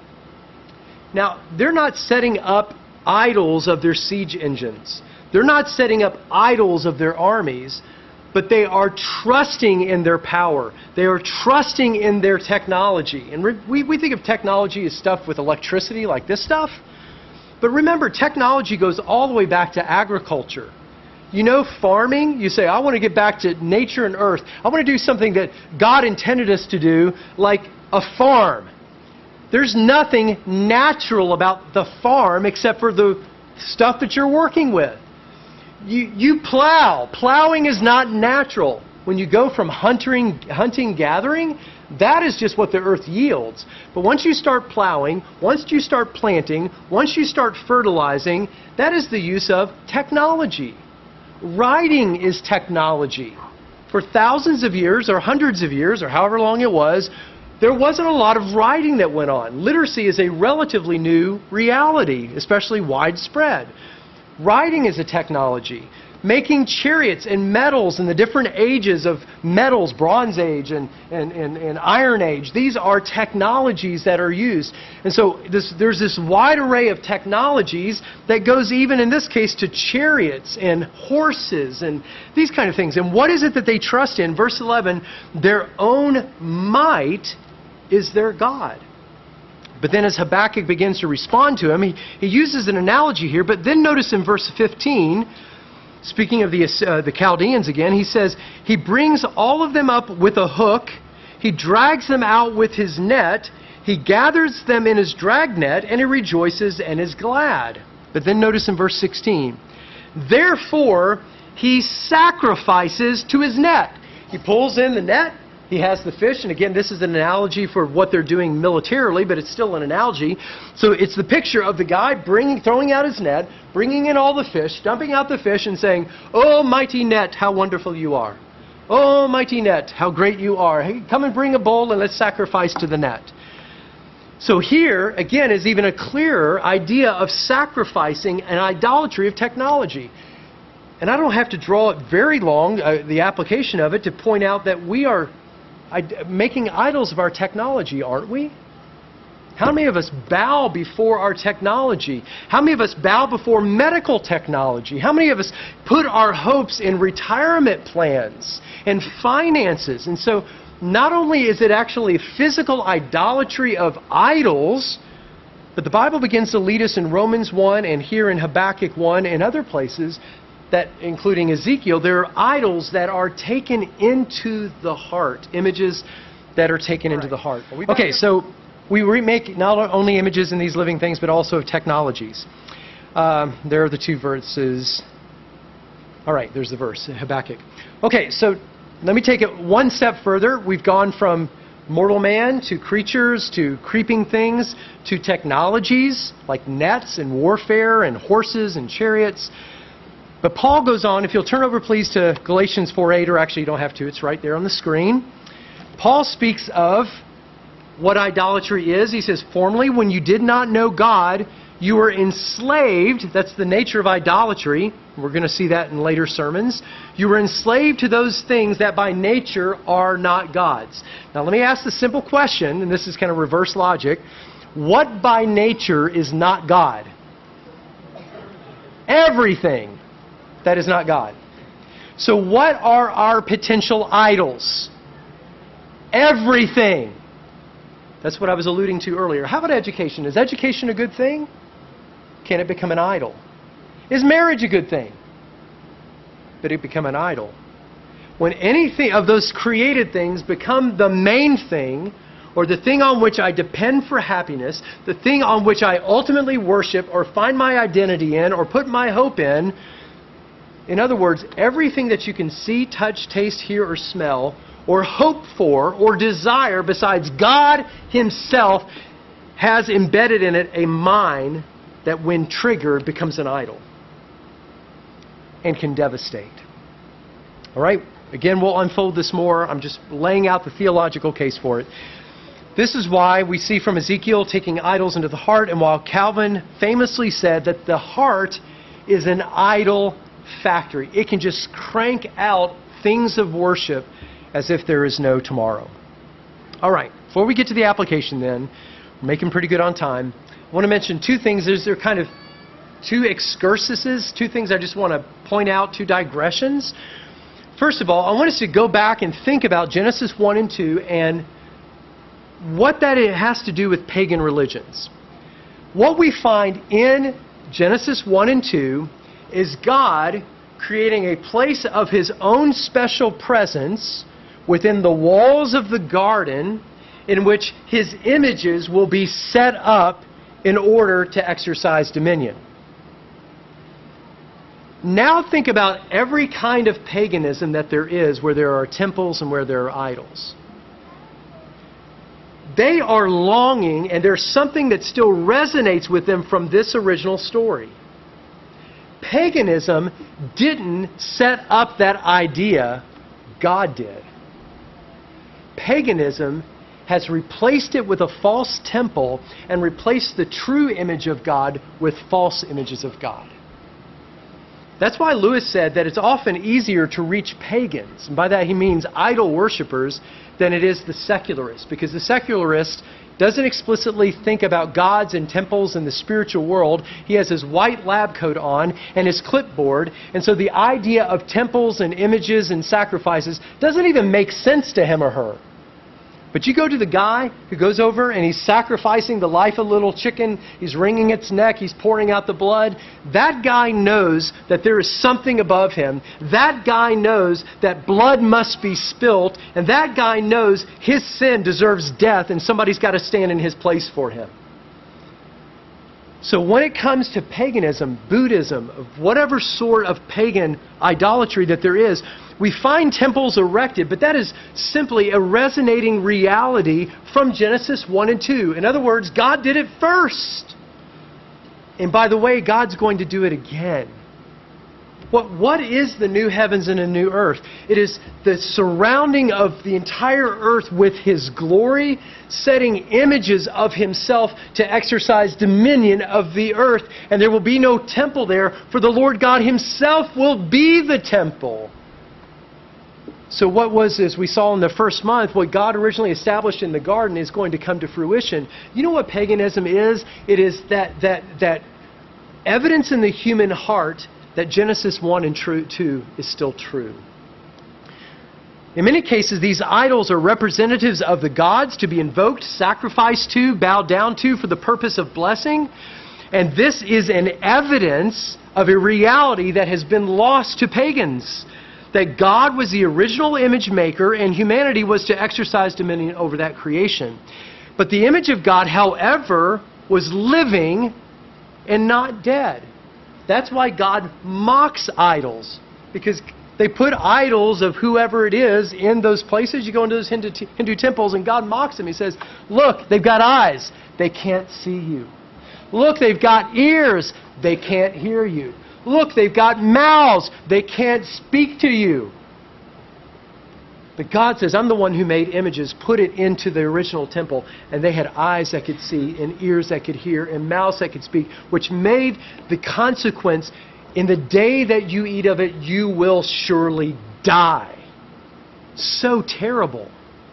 Now, they're not setting up idols of their siege engines. They're not setting up idols of their armies, but they are trusting in their power. They are trusting in their technology. And we, we think of technology as stuff with electricity, like this stuff. But remember, technology goes all the way back to agriculture. You know, farming, you say, I want to get back to nature and earth. I want to do something that God intended us to do, like a farm. There's nothing natural about the farm except for the stuff that you're working with. You, you plow. Plowing is not natural. When you go from hunting, hunting, gathering, that is just what the earth yields. But once you start plowing, once you start planting, once you start fertilizing, that is the use of technology. Writing is technology. For thousands of years, or hundreds of years, or however long it was, there wasn't a lot of writing that went on. Literacy is a relatively new reality, especially widespread. Writing is a technology. Making chariots and metals in the different ages of metals, Bronze Age and, and, and, and Iron Age, these are technologies that are used. And so this, there's this wide array of technologies that goes even in this case to chariots and horses and these kind of things. And what is it that they trust in? Verse eleven, their own might is their God. But then as Habakkuk begins to respond to him, he, he uses an analogy here. But then notice in verse fifteen, speaking of the, uh, the Chaldeans again, he says, he brings all of them up with a hook. He drags them out with his net. He gathers them in his dragnet, and he rejoices and is glad. But then notice in verse sixteen, therefore he sacrifices to his net. He pulls in the net. He has the fish, and again, this is an analogy for what they're doing militarily, but it's still an analogy. So it's the picture of the guy bringing, throwing out his net, bringing in all the fish, dumping out the fish, and saying, "Oh, mighty net, how wonderful you are. Oh, mighty net, how great you are. Hey, come and bring a bowl, and let's sacrifice to the net." So here, again, is even a clearer idea of sacrificing an idolatry of technology. And I don't have to draw it very long, uh, the application of it, to point out that we are making idols of our technology, aren't we? How many of us bow before our technology? How many of us bow before medical technology? How many of us put our hopes in retirement plans and finances? And so not only is it actually physical idolatry of idols, but the Bible begins to lead us in Romans one and here in Habakkuk one and other places, that including Ezekiel, there are idols that are taken into the heart, images that are taken into the heart. Okay, so we remake not only images in these living things, but also of technologies. Um, there are the two verses. All right, there's the verse, Habakkuk. Okay, so let me take it one step further. We've gone from mortal man to creatures to creeping things to technologies like nets and warfare and horses and chariots. But Paul goes on, if you'll turn over please to Galatians four eight, or actually you don't have to, it's right there on the screen. Paul speaks of what idolatry is. He says, formerly when you did not know God, you were enslaved. That's the nature of idolatry. We're going to see that in later sermons. You were enslaved to those things that by nature are not God's. Now let me ask the simple question, and this is kind of reverse logic. What by nature is not God? Everything that is not God. So what are our potential idols? Everything. That's what I was alluding to earlier. How about education? Is education a good thing? Can it become an idol? Is marriage a good thing? But it become an idol. When anything of those created things become the main thing, or the thing on which I depend for happiness, the thing on which I ultimately worship or find my identity in or put my hope in, in other words, everything that you can see, touch, taste, hear, or smell, or hope for, or desire besides God Himself has embedded in it a mind that when triggered becomes an idol and can devastate. All right? Again, we'll unfold this more. I'm just laying out the theological case for it. This is why we see from Ezekiel taking idols into the heart, and while Calvin famously said that the heart is an idol factory. It can just crank out things of worship as if there is no tomorrow. All right, before we get to the application then, we're making pretty good on time. I want to mention two things. There's there kind of two excursuses, two things I just want to point out, two digressions. First of all, I want us to go back and think about Genesis one and two and what that has to do with pagan religions. What we find in Genesis one and two is God creating a place of His own special presence within the walls of the garden in which His images will be set up in order to exercise dominion. Now think about every kind of paganism that there is where there are temples and where there are idols. They are longing, and there's something that still resonates with them from this original story. Paganism didn't set up that idea, God did. Paganism has replaced it with a false temple and replaced the true image of God with false images of God. That's why Lewis said that it's often easier to reach pagans, and by that he means idol worshippers, than it is the secularist, because the secularist doesn't explicitly think about gods and temples and the spiritual world. He has his white lab coat on and his clipboard, and so the idea of temples and images and sacrifices doesn't even make sense to him or her. But you go to the guy who goes over and he's sacrificing the life of a little chicken, he's wringing its neck, he's pouring out the blood. That guy knows that there is something above him. That guy knows that blood must be spilt, and that guy knows his sin deserves death and somebody's got to stand in his place for him. So when it comes to paganism, Buddhism, of whatever sort of pagan idolatry that there is, we find temples erected, but that is simply a resonating reality from Genesis one and two. In other words, God did it first. And by the way, God's going to do it again. What, what is the new heavens and a new earth? It is the surrounding of the entire earth with His glory, setting images of Himself to exercise dominion of the earth. And there will be no temple there, for the Lord God Himself will be the temple. So what was this? We saw in the first month, what God originally established in the garden is going to come to fruition. You know what paganism is? It is that that that evidence in the human heart that Genesis one and two is still true. In many cases, these idols are representatives of the gods to be invoked, sacrificed to, bowed down to for the purpose of blessing. And this is an evidence of a reality that has been lost to pagans. That God was the original image maker and humanity was to exercise dominion over that creation. But the image of God, however, was living and not dead. That's why God mocks idols, because they put idols of whoever it is in those places. You go into those Hindu, Hindu temples and God mocks them. He says, look, they've got eyes. They can't see you. Look, they've got ears. They can't hear you. Look, they've got mouths. They can't speak to you. But God says, I'm the one who made images, put it into the original temple, and they had eyes that could see, and ears that could hear, and mouths that could speak, which made the consequence, in the day that you eat of it, you will surely die. So terrible.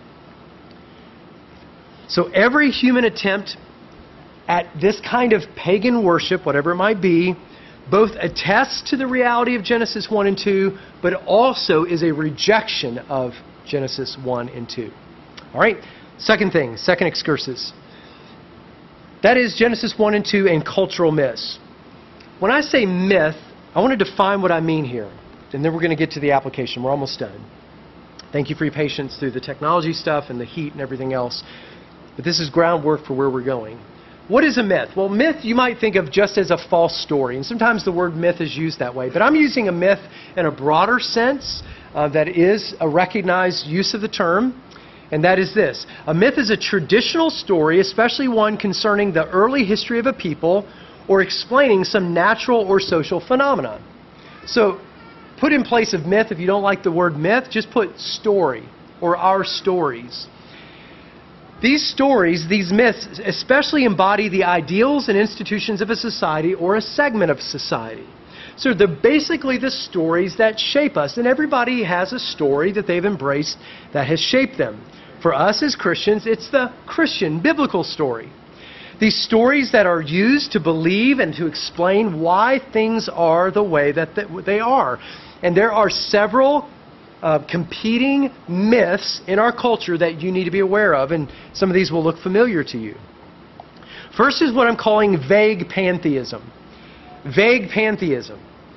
So every human attempt at this kind of pagan worship, whatever it might be, both attests to the reality of Genesis one and two, but also is a rejection of Genesis one and two. All right, second thing, second excursus. That is Genesis one and two and cultural myths. When I say myth, I want to define what I mean here, and then we're going to get to the application. We're almost done. Thank you for your patience through the technology stuff and the heat and everything else. But this is groundwork for where we're going. What is a myth? Well, myth you might think of just as a false story, and sometimes the word myth is used that way. But I'm using a myth in a broader sense uh, that is a recognized use of the term, and that is this. A myth is a traditional story, especially one concerning the early history of a people or explaining some natural or social phenomenon. So put in place of myth, if you don't like the word myth, just put story or our stories. These stories, these myths, especially embody the ideals and institutions of a society or a segment of society. So they're basically the stories that shape us. And everybody has a story that they've embraced that has shaped them. For us as Christians, it's the Christian biblical story. These stories that are used to believe and to explain why things are the way that they are. And there are several uh, competing myths in our culture that you need to be aware of, and some of these will look familiar to you. First is what I'm calling vague pantheism. Vague pantheism.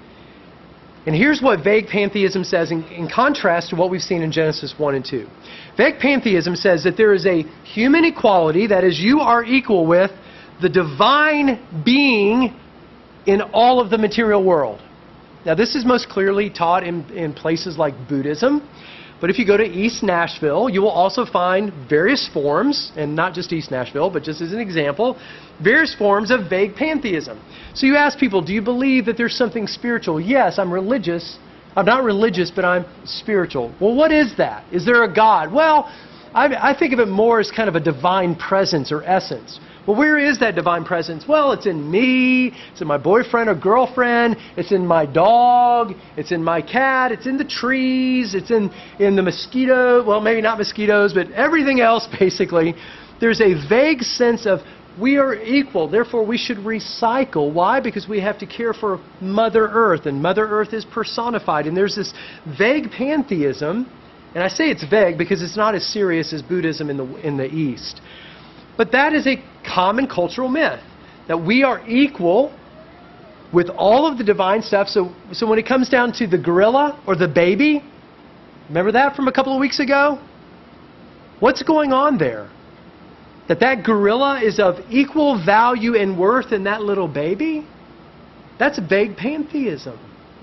And here's what vague pantheism says in, in contrast to what we've seen in Genesis one and two. Vague pantheism says that there is a human equality, that is, you are equal with the divine being in all of the material world. Now, this is most clearly taught in, in places like Buddhism. But if you go to East Nashville, you will also find various forms, and not just East Nashville, but just as an example, various forms of vague pantheism. So you ask people, do you believe that there's something spiritual? Yes, I'm religious. I'm not religious, but I'm spiritual. Well, what is that? Is there a God? Well, I, I think of it more as kind of a divine presence or essence. Well, where is that divine presence? Well, it's in me, it's in my boyfriend or girlfriend, it's in my dog, it's in my cat, it's in the trees, it's in, in the mosquito, well, maybe not mosquitoes, but everything else, basically. There's a vague sense of we are equal, therefore we should recycle. Why? Because we have to care for Mother Earth, and Mother Earth is personified. And there's this vague pantheism, and I say it's vague because it's not as serious as Buddhism in the, in the East. But that is a common cultural myth, that we are equal with all of the divine stuff. So, so when it comes down to the gorilla or the baby, remember that from a couple of weeks ago? What's going on there? That that gorilla is of equal value and worth in that little baby? That's vague pantheism.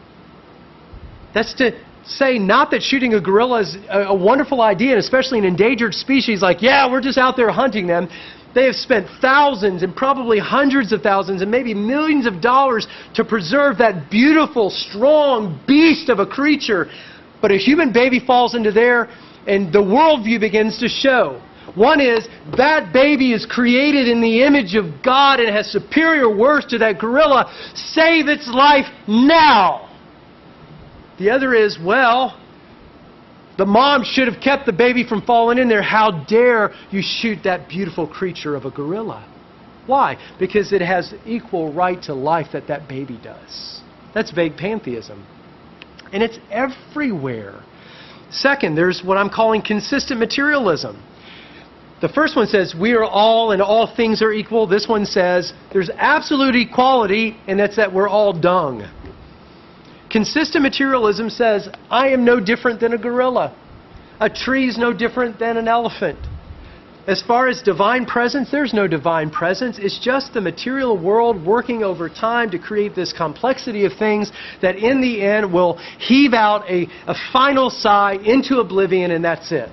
That's to say not that shooting a gorilla is a, a wonderful idea, and especially an endangered species, like, yeah, we're just out there hunting them. They have spent thousands and probably hundreds of thousands and maybe millions of dollars to preserve that beautiful, strong beast of a creature. But a human baby falls into there, and the worldview begins to show. One is, that baby is created in the image of God and has superior worth to that gorilla. Save its life now. The other is, well, the mom should have kept the baby from falling in there. How dare you shoot that beautiful creature of a gorilla? Why? Because it has equal right to life that that baby does. That's vague pantheism. And it's everywhere. Second, there's what I'm calling consistent materialism. The first one says, we are all and all things are equal. This one says, there's absolute equality, and that's that we're all dung. Consistent materialism says, I am no different than a gorilla. A tree is no different than an elephant. As far as divine presence, there's no divine presence. It's just the material world working over time to create this complexity of things that in the end will heave out a, a final sigh into oblivion, and that's it.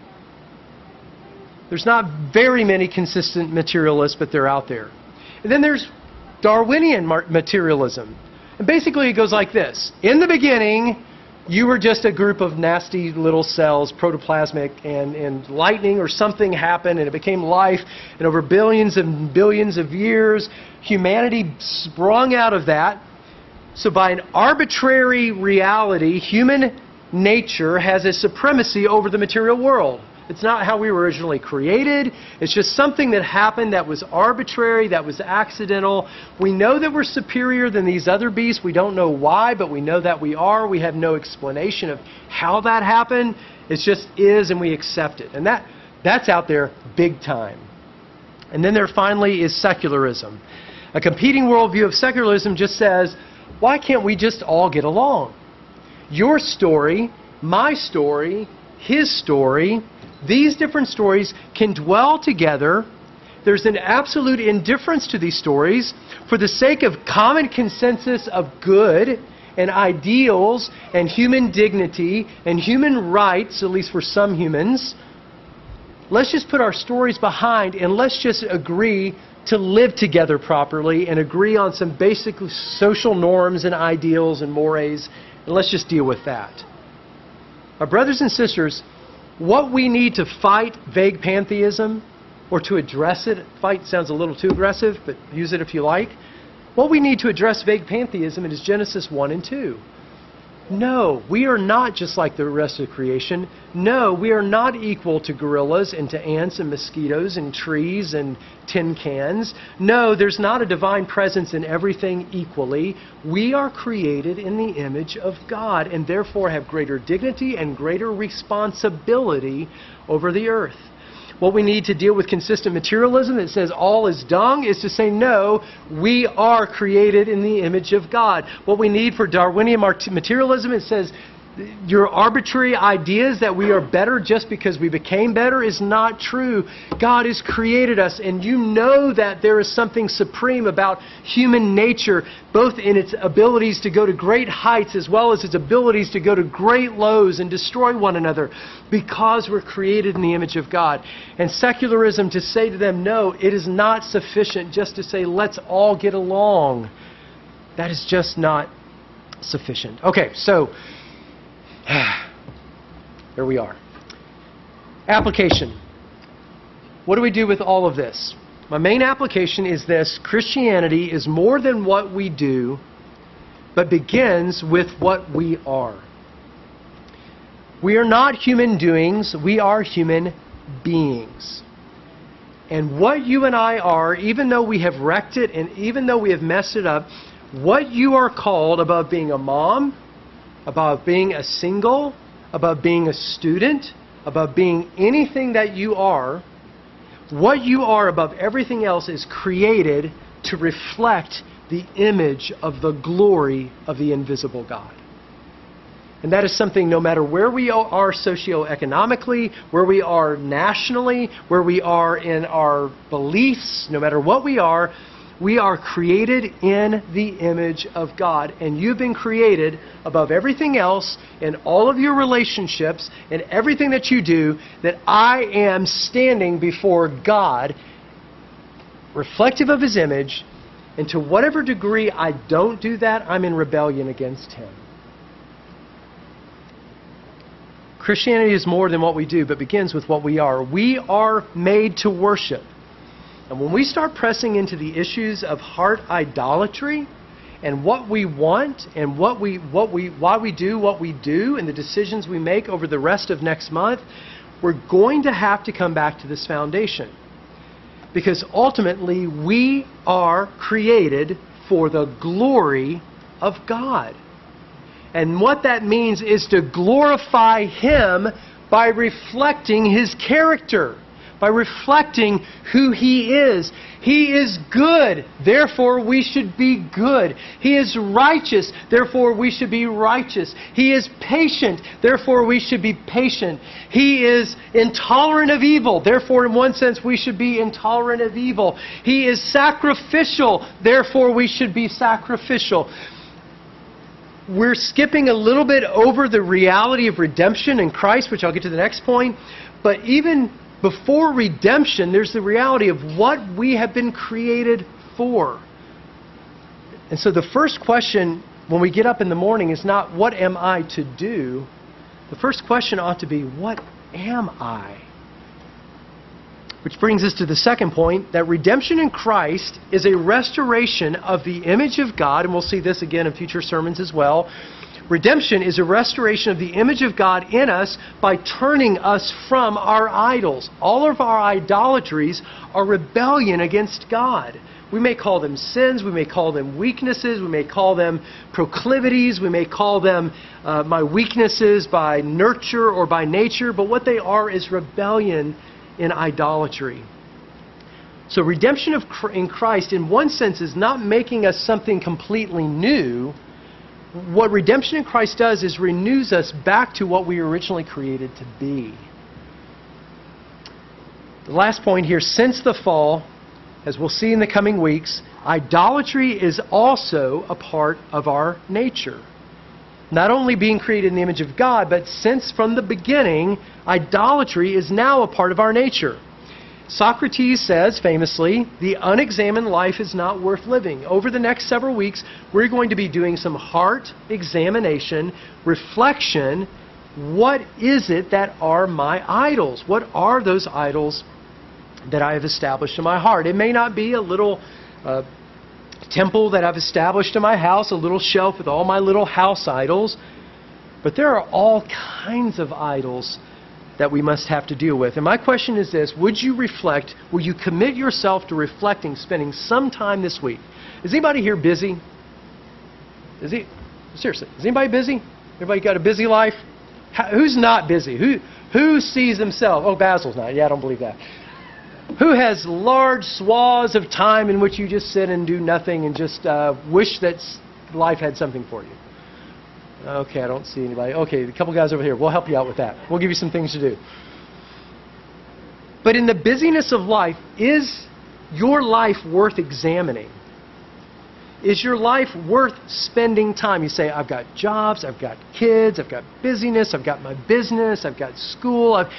There's not very many consistent materialists, but they're out there. And then there's Darwinian materialism. And basically it goes like this. In the beginning, you were just a group of nasty little cells, protoplasmic, and, and lightning or something happened and it became life. And over billions and billions of years, humanity sprung out of that. So by an arbitrary reality, human nature has a supremacy over the material world. It's not how we were originally created. It's just something that happened that was arbitrary, that was accidental. We know that we're superior than these other beasts. We don't know why, but we know that we are. We have no explanation of how that happened. It just is, and we accept it. And that that's out there big time. And then there finally is secularism. A competing worldview of secularism just says, why can't we just all get along? Your story, my story, his story, these different stories can dwell together. There's an absolute indifference to these stories for the sake of common consensus of good and ideals and human dignity and human rights, at least for some humans. Let's just put our stories behind and let's just agree to live together properly and agree on some basic social norms and ideals and mores, and let's just deal with that. My brothers and sisters, what we need to fight vague pantheism or to address it. Fight sounds a little too aggressive, but use it if you like. What we need to address vague pantheism is Genesis one and two. No, we are not just like the rest of creation. No, we are not equal to gorillas and to ants and mosquitoes and trees and tin cans. No, there's not a divine presence in everything equally. We are created in the image of God and therefore have greater dignity and greater responsibility over the earth. What we need to deal with consistent materialism that says all is dung is to say, no, we are created in the image of God. What we need for Darwinian materialism, it says your arbitrary ideas that we are better just because we became better is not true. God has created us, and you know that there is something supreme about human nature, both in its abilities to go to great heights as well as its abilities to go to great lows and destroy one another, because we're created in the image of God. And secularism, to say to them, no, it is not sufficient just to say, let's all get along. That is just not sufficient. Okay, so there we are. Application. What do we do with all of this? My main application is this: Christianity is more than what we do, but begins with what we are. We are not human doings, we are human beings. And what you and I are, even though we have wrecked it and even though we have messed it up, what you are called, above being a mom, above being a single, above being a student, above being anything that you are, what you are above everything else is created to reflect the image of the glory of the invisible God. And that is something, no matter where we are socioeconomically, where we are nationally, where we are in our beliefs, no matter what we are, we are created in the image of God. And you've been created above everything else in all of your relationships and everything that you do, that I am standing before God, reflective of His image, and to whatever degree I don't do that, I'm in rebellion against Him. Christianity is more than what we do, but begins with what we are. We are made to worship. And when we start pressing into the issues of heart idolatry and what we want and what we, what we, why we do what we do and the decisions we make over the rest of next month, we're going to have to come back to this foundation. Because ultimately, we are created for the glory of God. And what that means is to glorify Him by reflecting His character, by reflecting who He is. He is good, therefore we should be good. He is righteous, therefore we should be righteous. He is patient, therefore we should be patient. He is intolerant of evil, therefore in one sense we should be intolerant of evil. He is sacrificial, therefore we should be sacrificial. We're skipping a little bit over the reality of redemption in Christ, which I'll get to the next point. But even before redemption, there's the reality of what we have been created for. And so the first question when we get up in the morning is not, what am I to do? The first question ought to be, what am I? Which brings us to the second point, that redemption in Christ is a restoration of the image of God, and we'll see this again in future sermons as well. Redemption is a restoration of the image of God in us by turning us from our idols. All of our idolatries are rebellion against God. We may call them sins, we may call them weaknesses, we may call them proclivities, we may call them uh, my weaknesses by nurture or by nature, but what they are is rebellion in idolatry. So redemption of in Christ, in one sense, is not making us something completely new. What redemption in Christ does is renews us back to what we were originally created to be. The last point here, since the fall, as we'll see in the coming weeks, idolatry is also a part of our nature. Not only being created in the image of God, but since from the beginning, idolatry is now a part of our nature. Socrates says, famously, the unexamined life is not worth living. Over the next several weeks, we're going to be doing some heart examination, reflection. What is it that are my idols? What are those idols that I have established in my heart. It may not be a little uh, temple that I've established in my house, a little shelf with all my little house idols, but there are all kinds of idols that we must have to deal with. And my question is this: would you reflect, will you commit yourself to reflecting, spending some time this week? Is anybody here busy? Is he? Seriously, is anybody busy? Everybody got a busy life? How, who's not busy? Who who sees themselves? Oh, Basil's not. Yeah, I don't believe that. Who has large swaths of time in which you just sit and do nothing and just uh, wish that life had something for you? Okay, I don't see anybody. Okay, a couple guys over here. We'll help you out with that. We'll give you some things to do. But in the busyness of life, is your life worth examining? Is your life worth spending time? You say, I've got jobs, I've got kids, I've got busyness, I've got my business, I've got school. I've...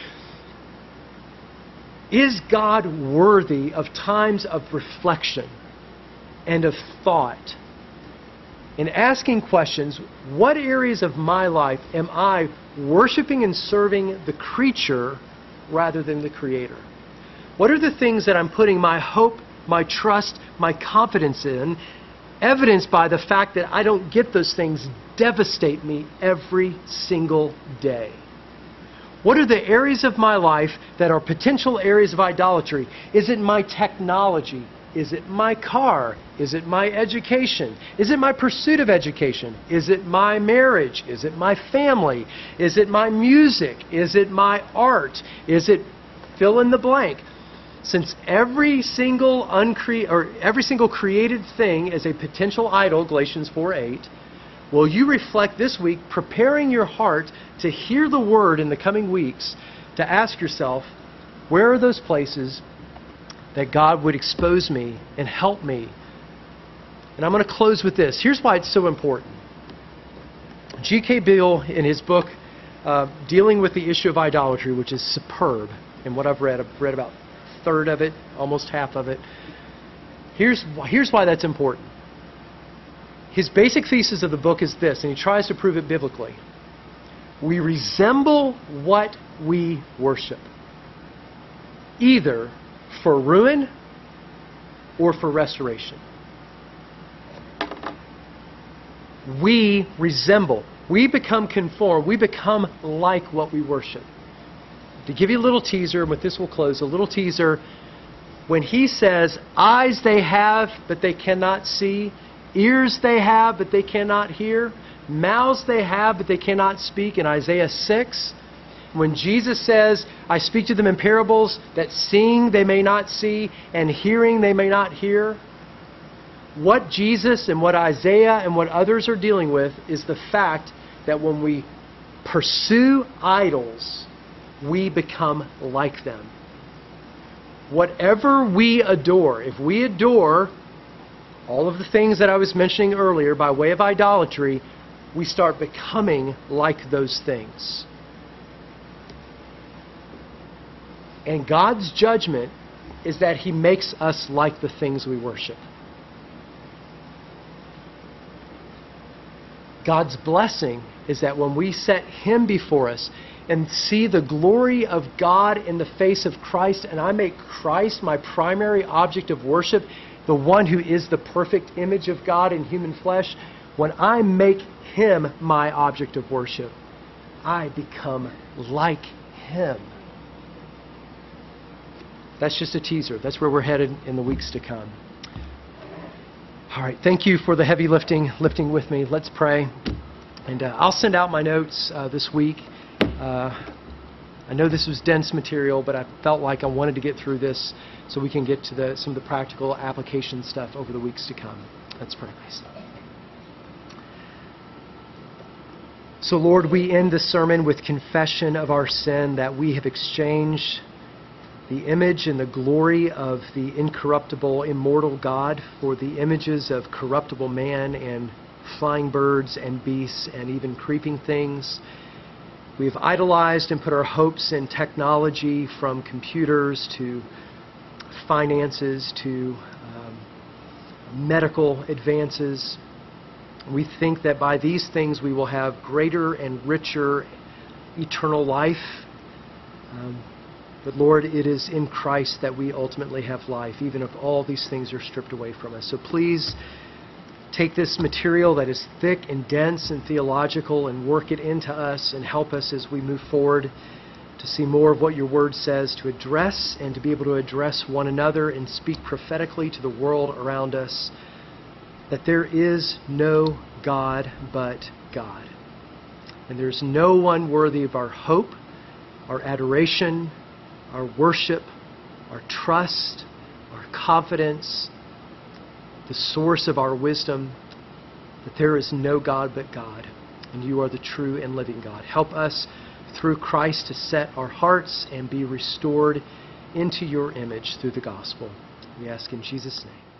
Is God worthy of times of reflection and of thought? In asking questions, what areas of my life am I worshiping and serving the creature rather than the Creator? What are the things that I'm putting my hope, my trust, my confidence in, evidenced by the fact that I don't get those things devastate me every single day? What are the areas of my life that are potential areas of idolatry? Is it my technology? Is it my car? Is it my education? Is it my pursuit of education? Is it my marriage? Is it my family? Is it my music? Is it my art? Is it fill in the blank? Since every single uncre- or every single created thing is a potential idol, Galatians four eight, will you reflect this week, preparing your heart to hear the word in the coming weeks, to ask yourself, where are those places that God would expose me and help me? And I'm going to close with this. Here's why it's so important. G K Beale, in his book, uh, dealing with the issue of idolatry, which is superb, and what I've read, I've read about a third of it, almost half of it. Here's, here's why that's important. His basic thesis of the book is this, and he tries to prove it biblically. We resemble what we worship, either for ruin or for restoration. We resemble. We become conformed. We become like what we worship. To give you a little teaser, and with this we'll close, a little teaser. When he says, eyes they have, but they cannot see, ears they have, but they cannot hear, mouths they have, but they cannot speak, in Isaiah six, when Jesus says, I speak to them in parables, that seeing they may not see, and hearing they may not hear, what Jesus and what Isaiah and what others are dealing with is the fact that when we pursue idols, we become like them. Whatever we adore, if we adore all of the things that I was mentioning earlier by way of idolatry, we start becoming like those things. And God's judgment is that He makes us like the things we worship. God's blessing is that when we set Him before us and see the glory of God in the face of Christ, and I make Christ my primary object of worship, the one who is the perfect image of God in human flesh, when I make Him my object of worship, I become like Him. That's just a teaser. That's where we're headed in the weeks to come. All right, thank you for the heavy lifting, lifting with me. Let's pray. And uh, I'll send out my notes uh, this week. Uh, I know this was dense material, but I felt like I wanted to get through this so we can get to the, some of the practical application stuff over the weeks to come. Let's pray, please. So, Lord, we end this sermon with confession of our sin, that we have exchanged the image and the glory of the incorruptible, immortal God for the images of corruptible man and flying birds and beasts and even creeping things. We've idolized and put our hopes in technology, from computers to finances to um, medical advances. We think that by these things we will have greater and richer eternal life. Um, But Lord, it is in Christ that we ultimately have life, even if all these things are stripped away from us. So please take this material that is thick and dense and theological and work it into us and help us as we move forward to see more of what your word says, to address and to be able to address one another and speak prophetically to the world around us, that there is no God but God. And there's no one worthy of our hope, our adoration, our worship, our trust, our confidence, the source of our wisdom, that there is no God but God, and you are the true and living God. Help us through Christ to set our hearts and be restored into your image through the gospel. We ask in Jesus' name.